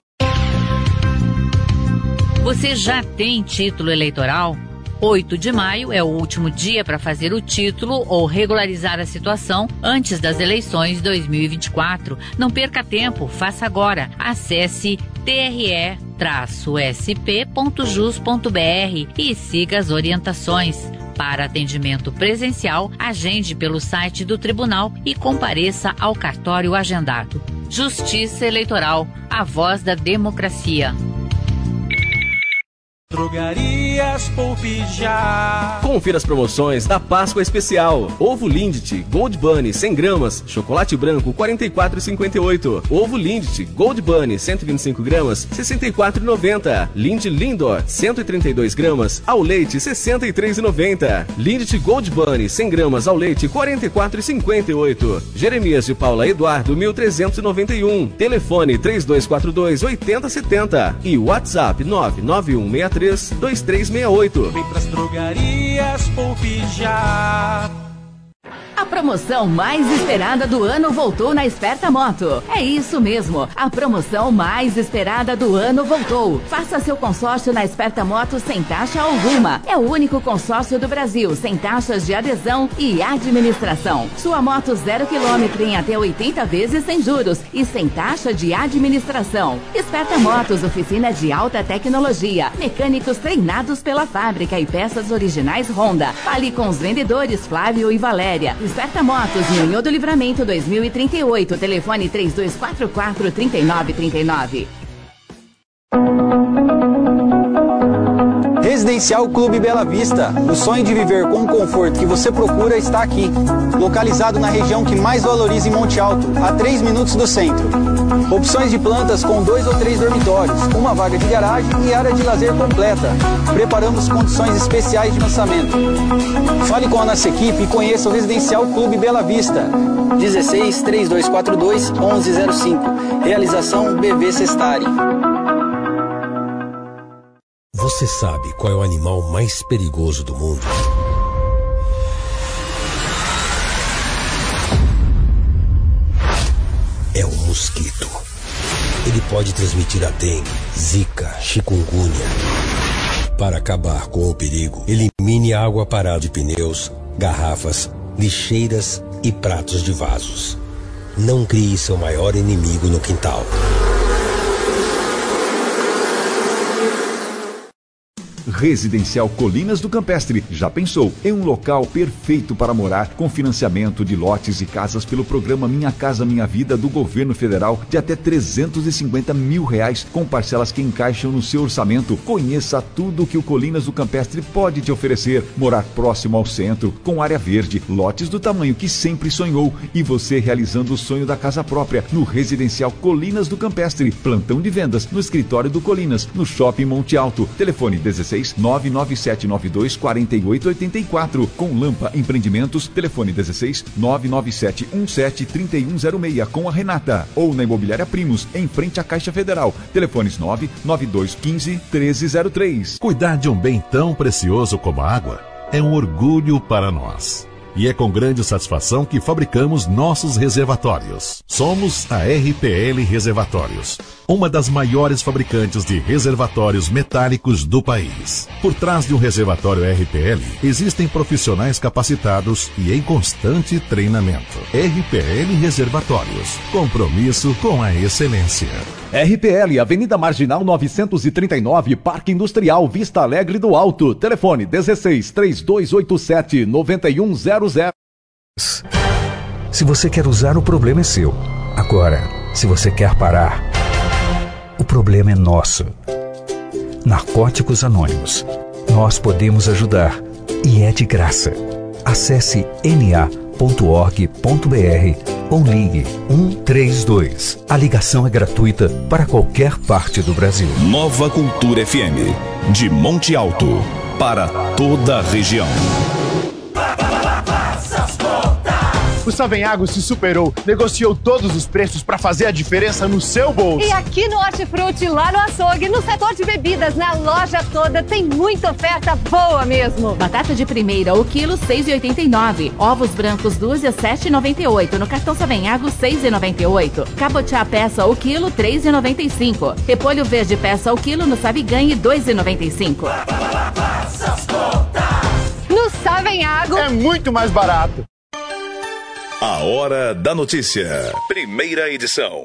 Você já tem título eleitoral? oito de maio é o último dia para fazer o título ou regularizar a situação antes das eleições dois mil e vinte e quatro. Não perca tempo, faça agora. Acesse t r e s p ponto jus ponto b r e siga as orientações. Para atendimento presencial, agende pelo site do tribunal e compareça ao cartório agendado. Justiça Eleitoral, a voz da democracia. Drogarias Poupe Já. Confira as promoções da Páscoa Especial. Ovo Lindt Gold Bunny cem gramas, chocolate branco quarenta e quatro reais e cinquenta e oito. Ovo Lindt Gold Bunny cento e vinte e cinco gramas, sessenta e quatro reais e noventa centavos. Lindt Lindor cento e trinta e dois gramas, ao leite sessenta e três reais e noventa centavos. Lindt Gold Bunny cem gramas, ao leite quarenta e quatro reais e cinquenta e oito. Jeremias de Paula Eduardo mil trezentos e noventa e um. Telefone três dois quatro dois oito zero sete zero e WhatsApp nove nove um seis três dois três seis oito. Vem pras drogarias Poupe Já. A promoção mais esperada do ano voltou na Esperta Moto. É isso mesmo, a promoção mais esperada do ano voltou. Faça seu consórcio na Esperta Moto sem taxa alguma. É o único consórcio do Brasil sem taxas de adesão e administração. Sua moto zero quilômetro em até oitenta vezes sem juros e sem taxa de administração. Esperta Motos, oficina de alta tecnologia, mecânicos treinados pela fábrica e peças originais Honda. Fale com os vendedores Flávio e Valéria. Esperta Motos, Ninho do Livramento dois mil e trinta e oito, telefone três dois quatro quatro, três nove três nove. Residencial Clube Bela Vista. O sonho de viver com o conforto que você procura está aqui. Localizado na região que mais valoriza em Monte Alto, a três minutos do centro. Opções de plantas com dois ou três dormitórios, uma vaga de garagem e área de lazer completa. Preparamos condições especiais de lançamento. Fale com a nossa equipe e conheça o Residencial Clube Bela Vista. dezesseis, três dois quatro dois, onze zero cinco. Realização B V Sestari. Você sabe qual é o animal mais perigoso do mundo? É o mosquito. Ele pode transmitir a dengue, zika, chikungunya. Para acabar com o perigo, elimine a água parada de pneus, garrafas, lixeiras e pratos de vasos. Não crie seu maior inimigo no quintal. Residencial Colinas do Campestre. Já pensou em um local perfeito para morar, com financiamento de lotes e casas pelo programa Minha Casa Minha Vida do governo federal de até trezentos e cinquenta mil reais, com parcelas que encaixam no seu orçamento. Conheça tudo o que o Colinas do Campestre pode te oferecer. Morar próximo ao centro, com área verde, lotes do tamanho que sempre sonhou e você realizando o sonho da casa própria no Residencial Colinas do Campestre. Plantão de vendas no escritório do Colinas, no Shopping Monte Alto. Telefone dezesseis, nove nove sete nove dois quatro oito oito quatro. Com Lampa Empreendimentos, telefone dezesseis, nove nove sete um sete três um zero seis com a Renata. Ou na Imobiliária Primos, em frente à Caixa Federal. Telefones nove nove dois um cinco, um três zero três. Cuidar de um bem tão precioso como a água é um orgulho para nós. E é com grande satisfação que fabricamos nossos reservatórios. Somos a R P L Reservatórios, uma das maiores fabricantes de reservatórios metálicos do país. Por trás de um reservatório R P L, existem profissionais capacitados e em constante treinamento. R P L Reservatórios, compromisso com a excelência. R P L, Avenida Marginal novecentos e trinta e nove, Parque Industrial, Vista Alegre do Alto. Telefone dezesseis, três dois oito sete, nove um zero zero. Se você quer usar, o problema é seu. Agora, se você quer parar, o problema é nosso. Narcóticos Anônimos. Nós podemos ajudar e é de graça. Acesse n a ponto org ponto b r ou ligue um três dois. A ligação é gratuita para qualquer parte do Brasil. Nova Cultura F M, De Monte Alto, para toda a região. O Savenhago se superou, negociou todos os preços para fazer a diferença no seu bolso. E aqui no Hortifruti, lá no açougue, no setor de bebidas, na loja toda, tem muita oferta boa mesmo. Batata de primeira, o quilo, seis reais e oitenta e nove centavos. Ovos brancos, dúzia, sete reais e noventa e oito centavos. No cartão Savenhago, seis reais e noventa e oito centavos. Cabotiá peça, o quilo, três reais e noventa e cinco centavos. Repolho verde peça, o quilo, no Saviganhe, dois reais e noventa e cinco centavos. No Savenhago é muito mais barato. A Hora da Notícia, primeira edição.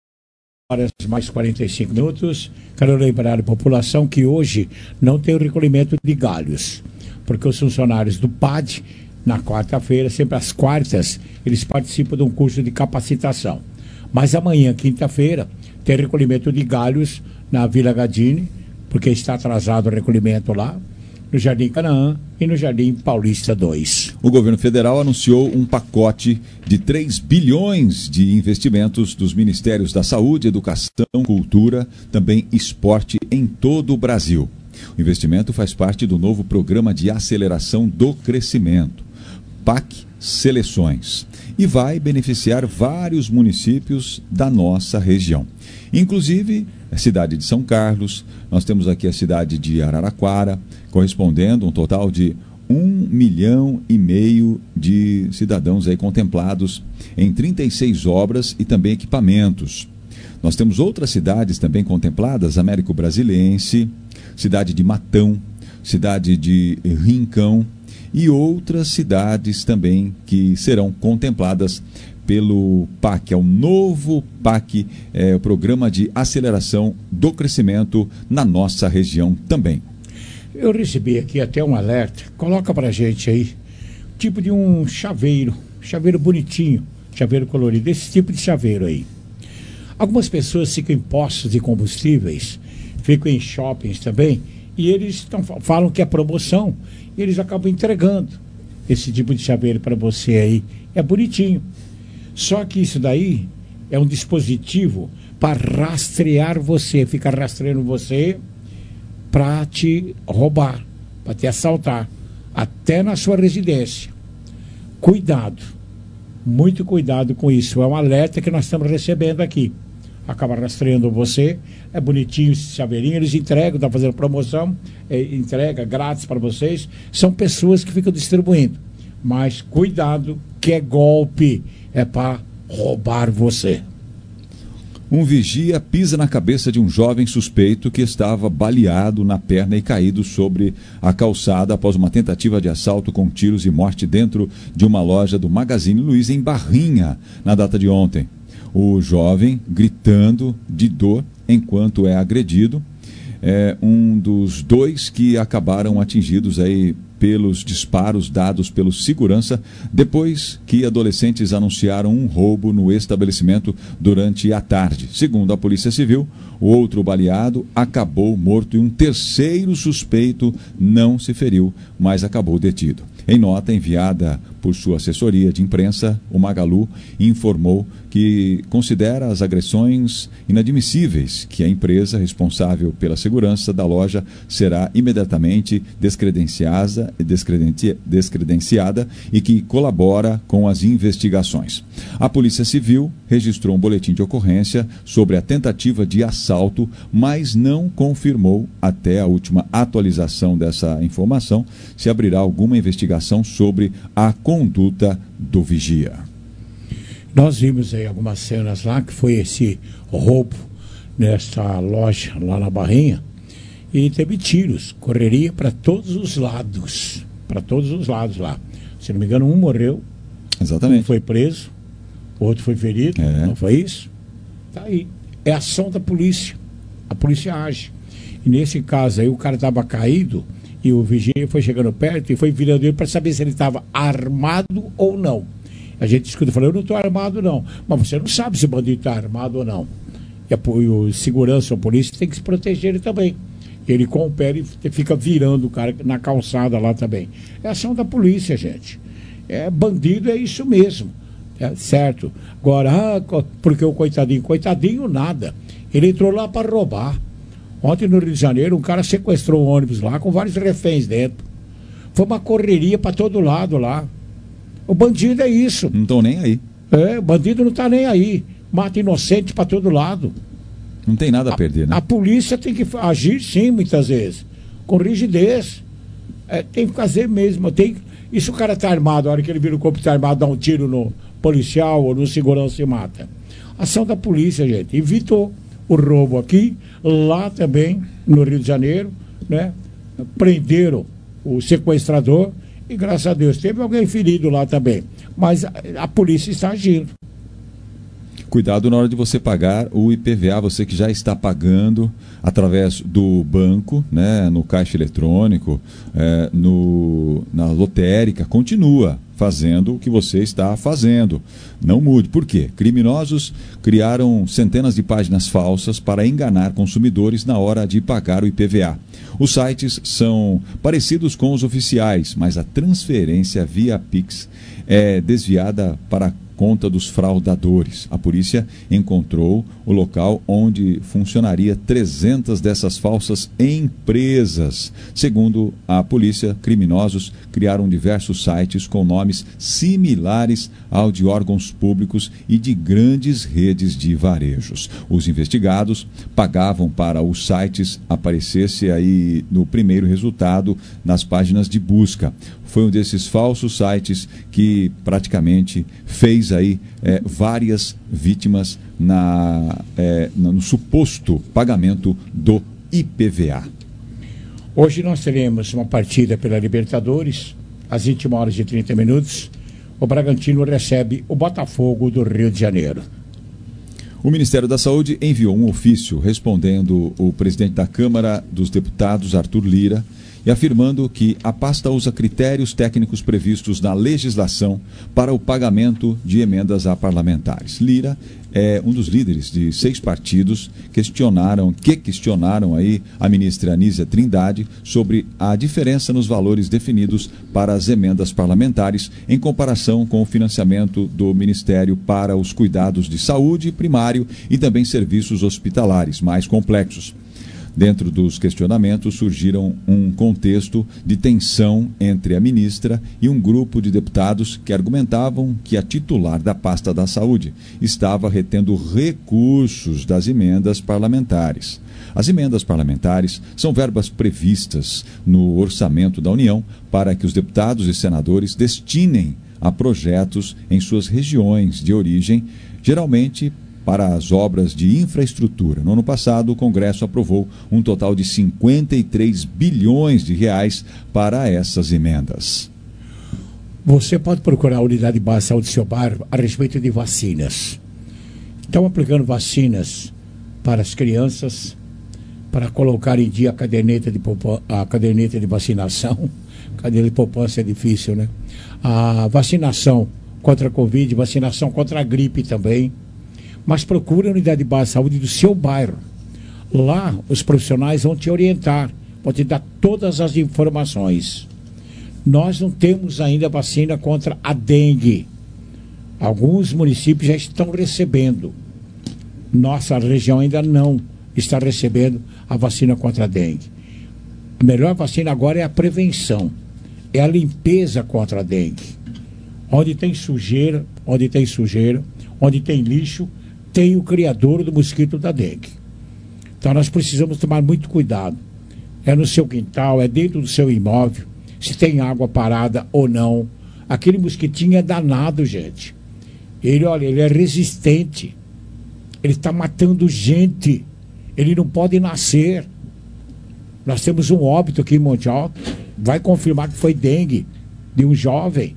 Horas mais quarenta e cinco minutos. Quero lembrar a população que hoje não tem o recolhimento de galhos, porque os funcionários do P A D, na quarta-feira, sempre às quartas, eles participam de um curso de capacitação. Mas amanhã, quinta-feira, tem recolhimento de galhos na Vila Gadini, porque está atrasado o recolhimento lá, no Jardim Canaã e no Jardim Paulista dois. O governo federal anunciou um pacote de três bilhões de investimentos dos Ministérios da Saúde, Educação, Cultura, também Esporte em todo o Brasil. O investimento faz parte do novo Programa de Aceleração do Crescimento, P A C Seleções, e vai beneficiar vários municípios da nossa região. Inclusive a cidade de São Carlos, nós temos aqui a cidade de Araraquara, correspondendo a um total de um milhão e meio de cidadãos aí contemplados em trinta e seis obras e também equipamentos. Nós temos outras cidades também contempladas, Américo Brasiliense, cidade de Matão, cidade de Rincão e outras cidades também que serão contempladas pelo P A C, é o novo P A C, é o Programa de Aceleração do Crescimento na nossa região também. Eu recebi aqui até um alerta, coloca pra gente aí, tipo de um chaveiro, chaveiro bonitinho, chaveiro colorido, esse tipo de chaveiro aí. Algumas pessoas ficam em postos de combustíveis, ficam em shoppings também, e eles tão, falam que é promoção, e eles acabam entregando esse tipo de chaveiro para você aí. É bonitinho. Só que isso daí é um dispositivo para rastrear você, fica rastreando você para te roubar, para te assaltar, até na sua residência. Cuidado, muito cuidado com isso. É um alerta que nós estamos recebendo aqui. Acaba rastreando você, é bonitinho esse chaveirinho, eles entregam, estão fazendo promoção, é, entrega grátis para vocês. São pessoas que ficam distribuindo. Mas cuidado, que é golpe, é para roubar você. Um vigia pisa na cabeça de um jovem suspeito que estava baleado na perna e caído sobre a calçada após uma tentativa de assalto com tiros e morte dentro de uma loja do Magazine Luiza em Barrinha, na data de ontem. O jovem gritando de dor enquanto é agredido. É um dos dois que acabaram atingidos aí pelos disparos dados pelo segurança depois que adolescentes anunciaram um roubo no estabelecimento durante a tarde. Segundo a Polícia Civil, o outro baleado acabou morto e um terceiro suspeito não se feriu, mas acabou detido. Em nota enviada por sua assessoria de imprensa, o Magalu informou que considera as agressões inadmissíveis, que a empresa responsável pela segurança da loja será imediatamente descredenciada, descredenciada e que colabora com as investigações. A Polícia Civil registrou um boletim de ocorrência sobre a tentativa de assalto, mas não confirmou, até a última atualização dessa informação, se abrirá alguma investigação sobre a conduta do vigia. Nós vimos aí algumas cenas lá, que foi esse roubo nessa loja lá na Barrinha, e teve tiros, correria para todos os lados, para todos os lados lá. Se não me engano, um morreu, exatamente, um foi preso, o outro foi ferido, é. Não foi isso? Tá aí, é ação da polícia, a polícia age. E nesse caso aí, o cara estava caído, e o vigia foi chegando perto e foi virando ele para saber se ele estava armado ou não. A gente escuta, falou, eu não estou armado não. Mas você não sabe se o bandido está armado ou não. E a, o segurança ou a polícia tem que se proteger ele também. Ele com o pé e fica virando o cara na calçada lá também. É ação da polícia, gente. É bandido, é isso mesmo. É certo. Agora, ah, porque o coitadinho, coitadinho nada. Ele entrou lá para roubar. Ontem no Rio de Janeiro, um cara sequestrou um ônibus lá com vários reféns dentro. Foi uma correria para todo lado lá. O bandido é isso. Não estão nem aí. É, o bandido não está nem aí. Mata inocente para todo lado. Não tem nada a perder, né? A polícia tem que agir, sim, muitas vezes. Com rigidez. É, tem que fazer mesmo. Tem... E se o cara está armado, a hora que ele vira o corpo está armado, dá um tiro no policial ou no segurança e mata. Ação da polícia, gente. Evitou o roubo aqui, lá também, no Rio de Janeiro, né? Prenderam o sequestrador e, graças a Deus, teve alguém ferido lá também. Mas a, a polícia está agindo. Cuidado na hora de você pagar o I P V A, você que já está pagando através do banco, né, no caixa eletrônico, é, no, na lotérica, continua fazendo o que você está fazendo. Não mude. Por quê? Criminosos criaram centenas de páginas falsas para enganar consumidores na hora de pagar o I P V A. Os sites são parecidos com os oficiais, mas a transferência via Pix é desviada para a conta dos fraudadores. A polícia encontrou o local onde funcionaria trezentas dessas falsas empresas. Segundo a polícia, criminosos criaram diversos sites com nomes similares ao de órgãos públicos e de grandes redes de varejos. Os investigados pagavam para os sites aparecesse aí no primeiro resultado nas páginas de busca. Foi um desses falsos sites que praticamente fez aí é, várias vítimas na, é, no suposto pagamento do I P V A. Hoje nós teremos uma partida pela Libertadores, às vinte e uma horas e trinta minutos. O Bragantino recebe o Botafogo do Rio de Janeiro. O Ministério da Saúde enviou um ofício respondendo o presidente da Câmara dos Deputados, Arthur Lira, e afirmando que a pasta usa critérios técnicos previstos na legislação para o pagamento de emendas a parlamentares. Lira é um dos líderes de seis partidos questionaram, que questionaram aí a ministra Anísia Trindade sobre a diferença nos valores definidos para as emendas parlamentares em comparação com o financiamento do Ministério para os cuidados de saúde primário e também serviços hospitalares mais complexos. Dentro dos questionamentos surgiram um contexto de tensão entre a ministra e um grupo de deputados que argumentavam que a titular da pasta da saúde estava retendo recursos das emendas parlamentares. As emendas parlamentares são verbas previstas no orçamento da União para que os deputados e senadores destinem a projetos em suas regiões de origem, geralmente para as obras de infraestrutura. No ano passado, o Congresso aprovou um total de cinquenta e três bilhões de reais para essas emendas. Você pode procurar a unidade básica de saúde do seu bairro a respeito de vacinas. Estão aplicando vacinas para as crianças, para colocar em dia a caderneta de, a caderneta de vacinação. Caderneta de poupança é difícil, né? A vacinação contra a Covid, vacinação contra a gripe também. Mas procure a unidade básica de saúde do seu bairro. Lá, os profissionais vão te orientar, vão te dar todas as informações. Nós não temos ainda vacina contra a dengue. Alguns municípios já estão recebendo. Nossa região ainda não está recebendo a vacina contra a dengue. A melhor vacina agora é a prevenção. É a limpeza contra a dengue. Onde tem sujeira, onde tem sujeira, onde tem lixo, tem o criador do mosquito da dengue. Então nós precisamos tomar muito cuidado. É no seu quintal, é dentro do seu imóvel, se tem água parada ou não. Aquele mosquitinho é danado, gente. Ele, olha, ele é resistente. Ele está matando gente. Ele não pode nascer. Nós temos um óbito aqui em Monte Alto. Vai confirmar que foi dengue de um jovem.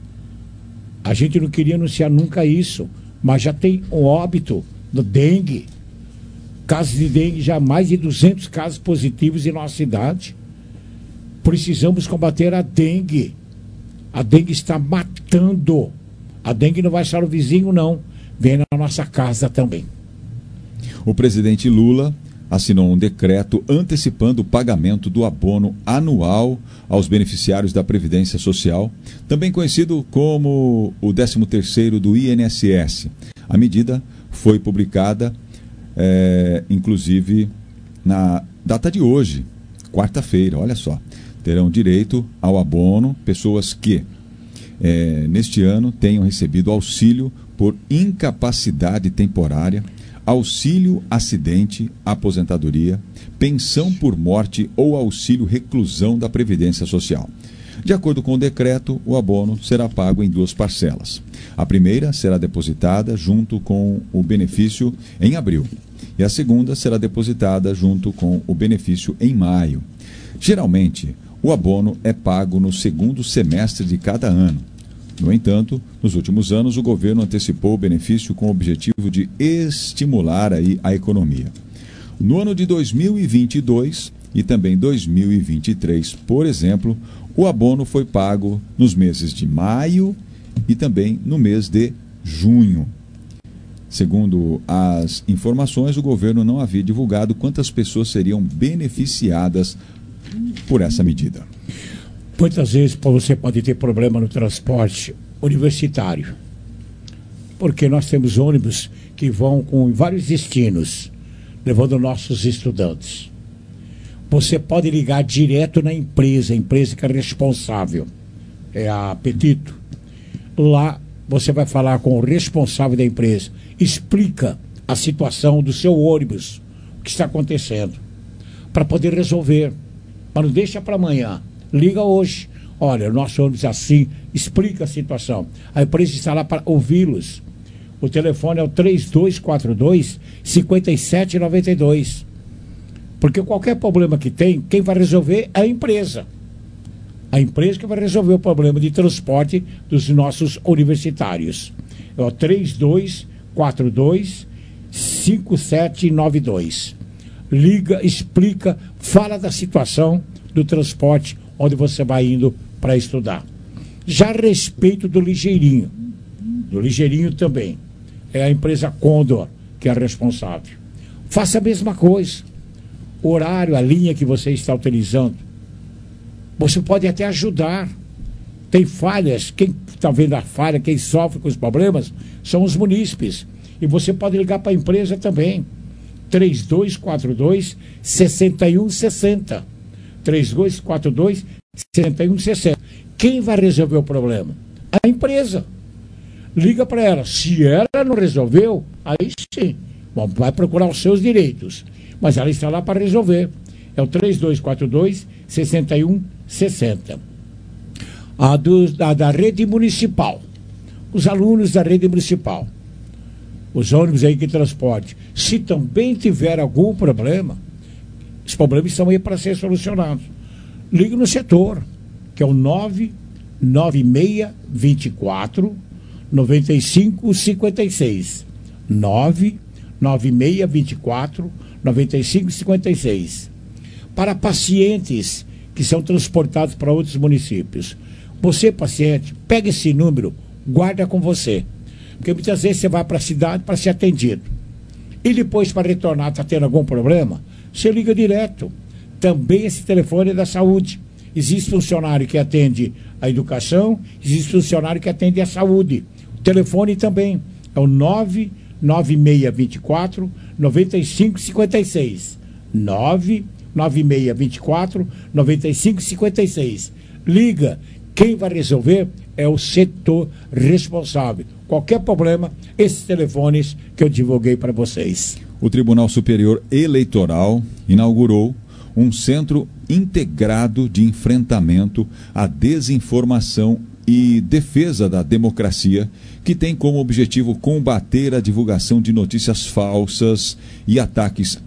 A gente não queria anunciar nunca isso, mas já tem um óbito do dengue. Casos de dengue, já mais de duzentos casos positivos em nossa cidade. Precisamos combater a dengue. A dengue está matando. A dengue não vai só no vizinho, não. Vem na nossa casa também. O presidente Lula assinou um decreto antecipando o pagamento do abono anual aos beneficiários da Previdência Social, também conhecido como o décimo terceiro do I N S S. A medida foi publicada, é, inclusive, na data de hoje, quarta-feira, olha só, terão direito ao abono pessoas que, é, neste ano, tenham recebido auxílio por incapacidade temporária, auxílio acidente, aposentadoria, pensão por morte ou auxílio reclusão da Previdência Social. De acordo com o decreto, o abono será pago em duas parcelas. A primeira será depositada junto com o benefício em abril e a segunda será depositada junto com o benefício em maio. Geralmente, o abono é pago no segundo semestre de cada ano. No entanto, nos últimos anos, o governo antecipou o benefício com o objetivo de estimular aí a economia. No ano de dois mil e vinte e dois e também dois mil e vinte e três, por exemplo, o abono foi pago nos meses de maio e também no mês de junho. Segundo as informações, o governo não havia divulgado quantas pessoas seriam beneficiadas por essa medida. Muitas vezes você pode ter problema no transporte universitário, porque nós temos ônibus que vão com vários destinos, levando nossos estudantes. Você pode ligar direto na empresa, a empresa que é responsável, é a Petito. Lá você vai falar com o responsável da empresa, explica a situação do seu ônibus, o que está acontecendo, para poder resolver. Mas não deixa para amanhã, liga hoje. Olha, o nosso ônibus é assim, explica a situação. A empresa está lá para ouvi-los. O telefone é o três dois quatro dois, cinco sete nove dois. Porque qualquer problema que tem, quem vai resolver é a empresa. A empresa que vai resolver o problema de transporte dos nossos universitários. É o três dois quatro dois, cinco sete nove dois. Liga, explica, fala da situação do transporte onde você vai indo para estudar. Já a respeito do Ligeirinho, do Ligeirinho também, é a empresa Condor que é a responsável. Faça a mesma coisa. O horário, a linha que você está utilizando, você pode até ajudar. Tem falhas, quem está vendo a falha, quem sofre com os problemas, são os munícipes. E você pode ligar para a empresa também. três dois quatro dois, seis um seis zero. três dois quatro dois, seis um seis zero. Quem vai resolver o problema? A empresa. Liga para ela. Se ela não resolveu, aí sim. Bom, vai procurar os seus direitos. Mas ela está lá para resolver. É o três dois quatro dois, seis um seis zero. A, do, a da rede municipal. Os alunos da rede municipal. Os ônibus aí que transporte. Se também tiver algum problema, os problemas estão aí para ser solucionados. Ligue no setor, que é o nove nove seis dois quatro, nove cinco cinco seis. nove nove seis dois quatro, nove cinco cinco seis. Para pacientes que são transportados para outros municípios. Você, paciente, pega esse número, guarda com você. Porque muitas vezes você vai para a cidade para ser atendido. E depois, para retornar, está tendo algum problema, você liga direto. Também esse telefone é da saúde. Existe funcionário que atende a educação, existe funcionário que atende a saúde. O telefone também é o nove nove seis dois quatro, nove cinco cinco seis. nove nove seis dois quatro, nove cinco cinco seis. Liga. Quem vai resolver é o setor responsável. Qualquer problema, esses telefones que eu divulguei para vocês. O Tribunal Superior Eleitoral inaugurou um centro integrado de enfrentamento à desinformação e defesa da democracia, que tem como objetivo combater a divulgação de notícias falsas e ataques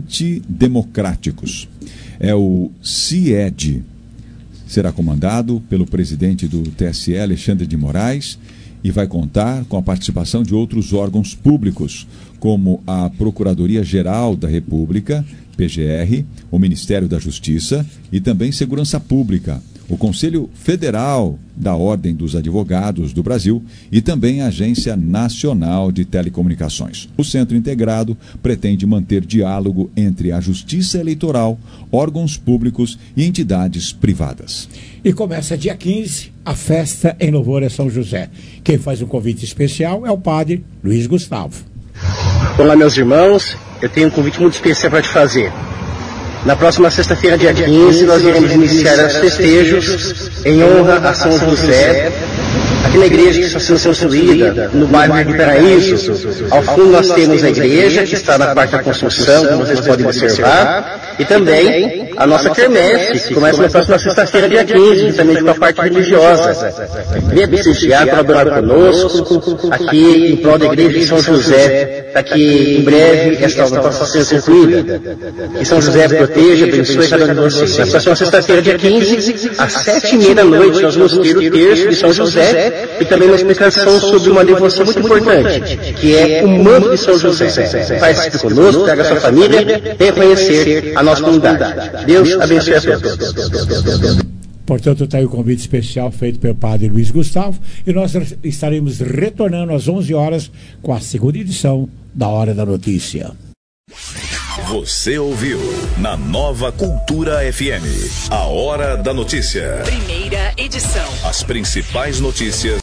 antidemocráticos. É o CIED. Será comandado pelo presidente do T S E, Alexandre de Moraes, e vai contar com a participação de outros órgãos públicos, como a Procuradoria-Geral da República, P G R, o Ministério da Justiça e também Segurança Pública, o Conselho Federal da Ordem dos Advogados do Brasil e também a Agência Nacional de Telecomunicações. O Centro Integrado pretende manter diálogo entre a Justiça Eleitoral, órgãos públicos e entidades privadas. E começa dia quinze a festa em louvor a São José. Quem faz um convite especial é o padre Luiz Gustavo. Olá, meus irmãos, eu tenho um convite muito especial para te fazer. Na próxima sexta-feira, dia quinze, nós iremos iniciar os festejos em honra a São José, aqui na igreja que está sendo construída, no bairro de Paraíso. Ao fundo nós temos a igreja, que está na quarta construção, como vocês podem observar, e também a nossa quermesse, que começa na próxima sexta-feira, dia quinze, juntamente com a parte religiosa. Venha prestigiar, colaborar conosco, aqui em prol da igreja de São José, para que em breve esta obra possa ser concluída. Que São José proteja, abençoe cada um de vocês. Na próxima sexta-feira, dia quinze, às sete e meia da noite, nós vamos ter o terço de São José, e também uma explicação sobre uma devoção muito importante, que é o manto de São José. Participe conosco, traga a sua família, venha conhecer a nossa comunidade. Deus abençoe a todos. Portanto, está aí o convite especial feito pelo padre Luiz Gustavo, e nós estaremos retornando às onze horas com a segunda edição da Hora da Notícia. Você ouviu na Nova Cultura F M, a Hora da Notícia. Primeira edição. As principais notícias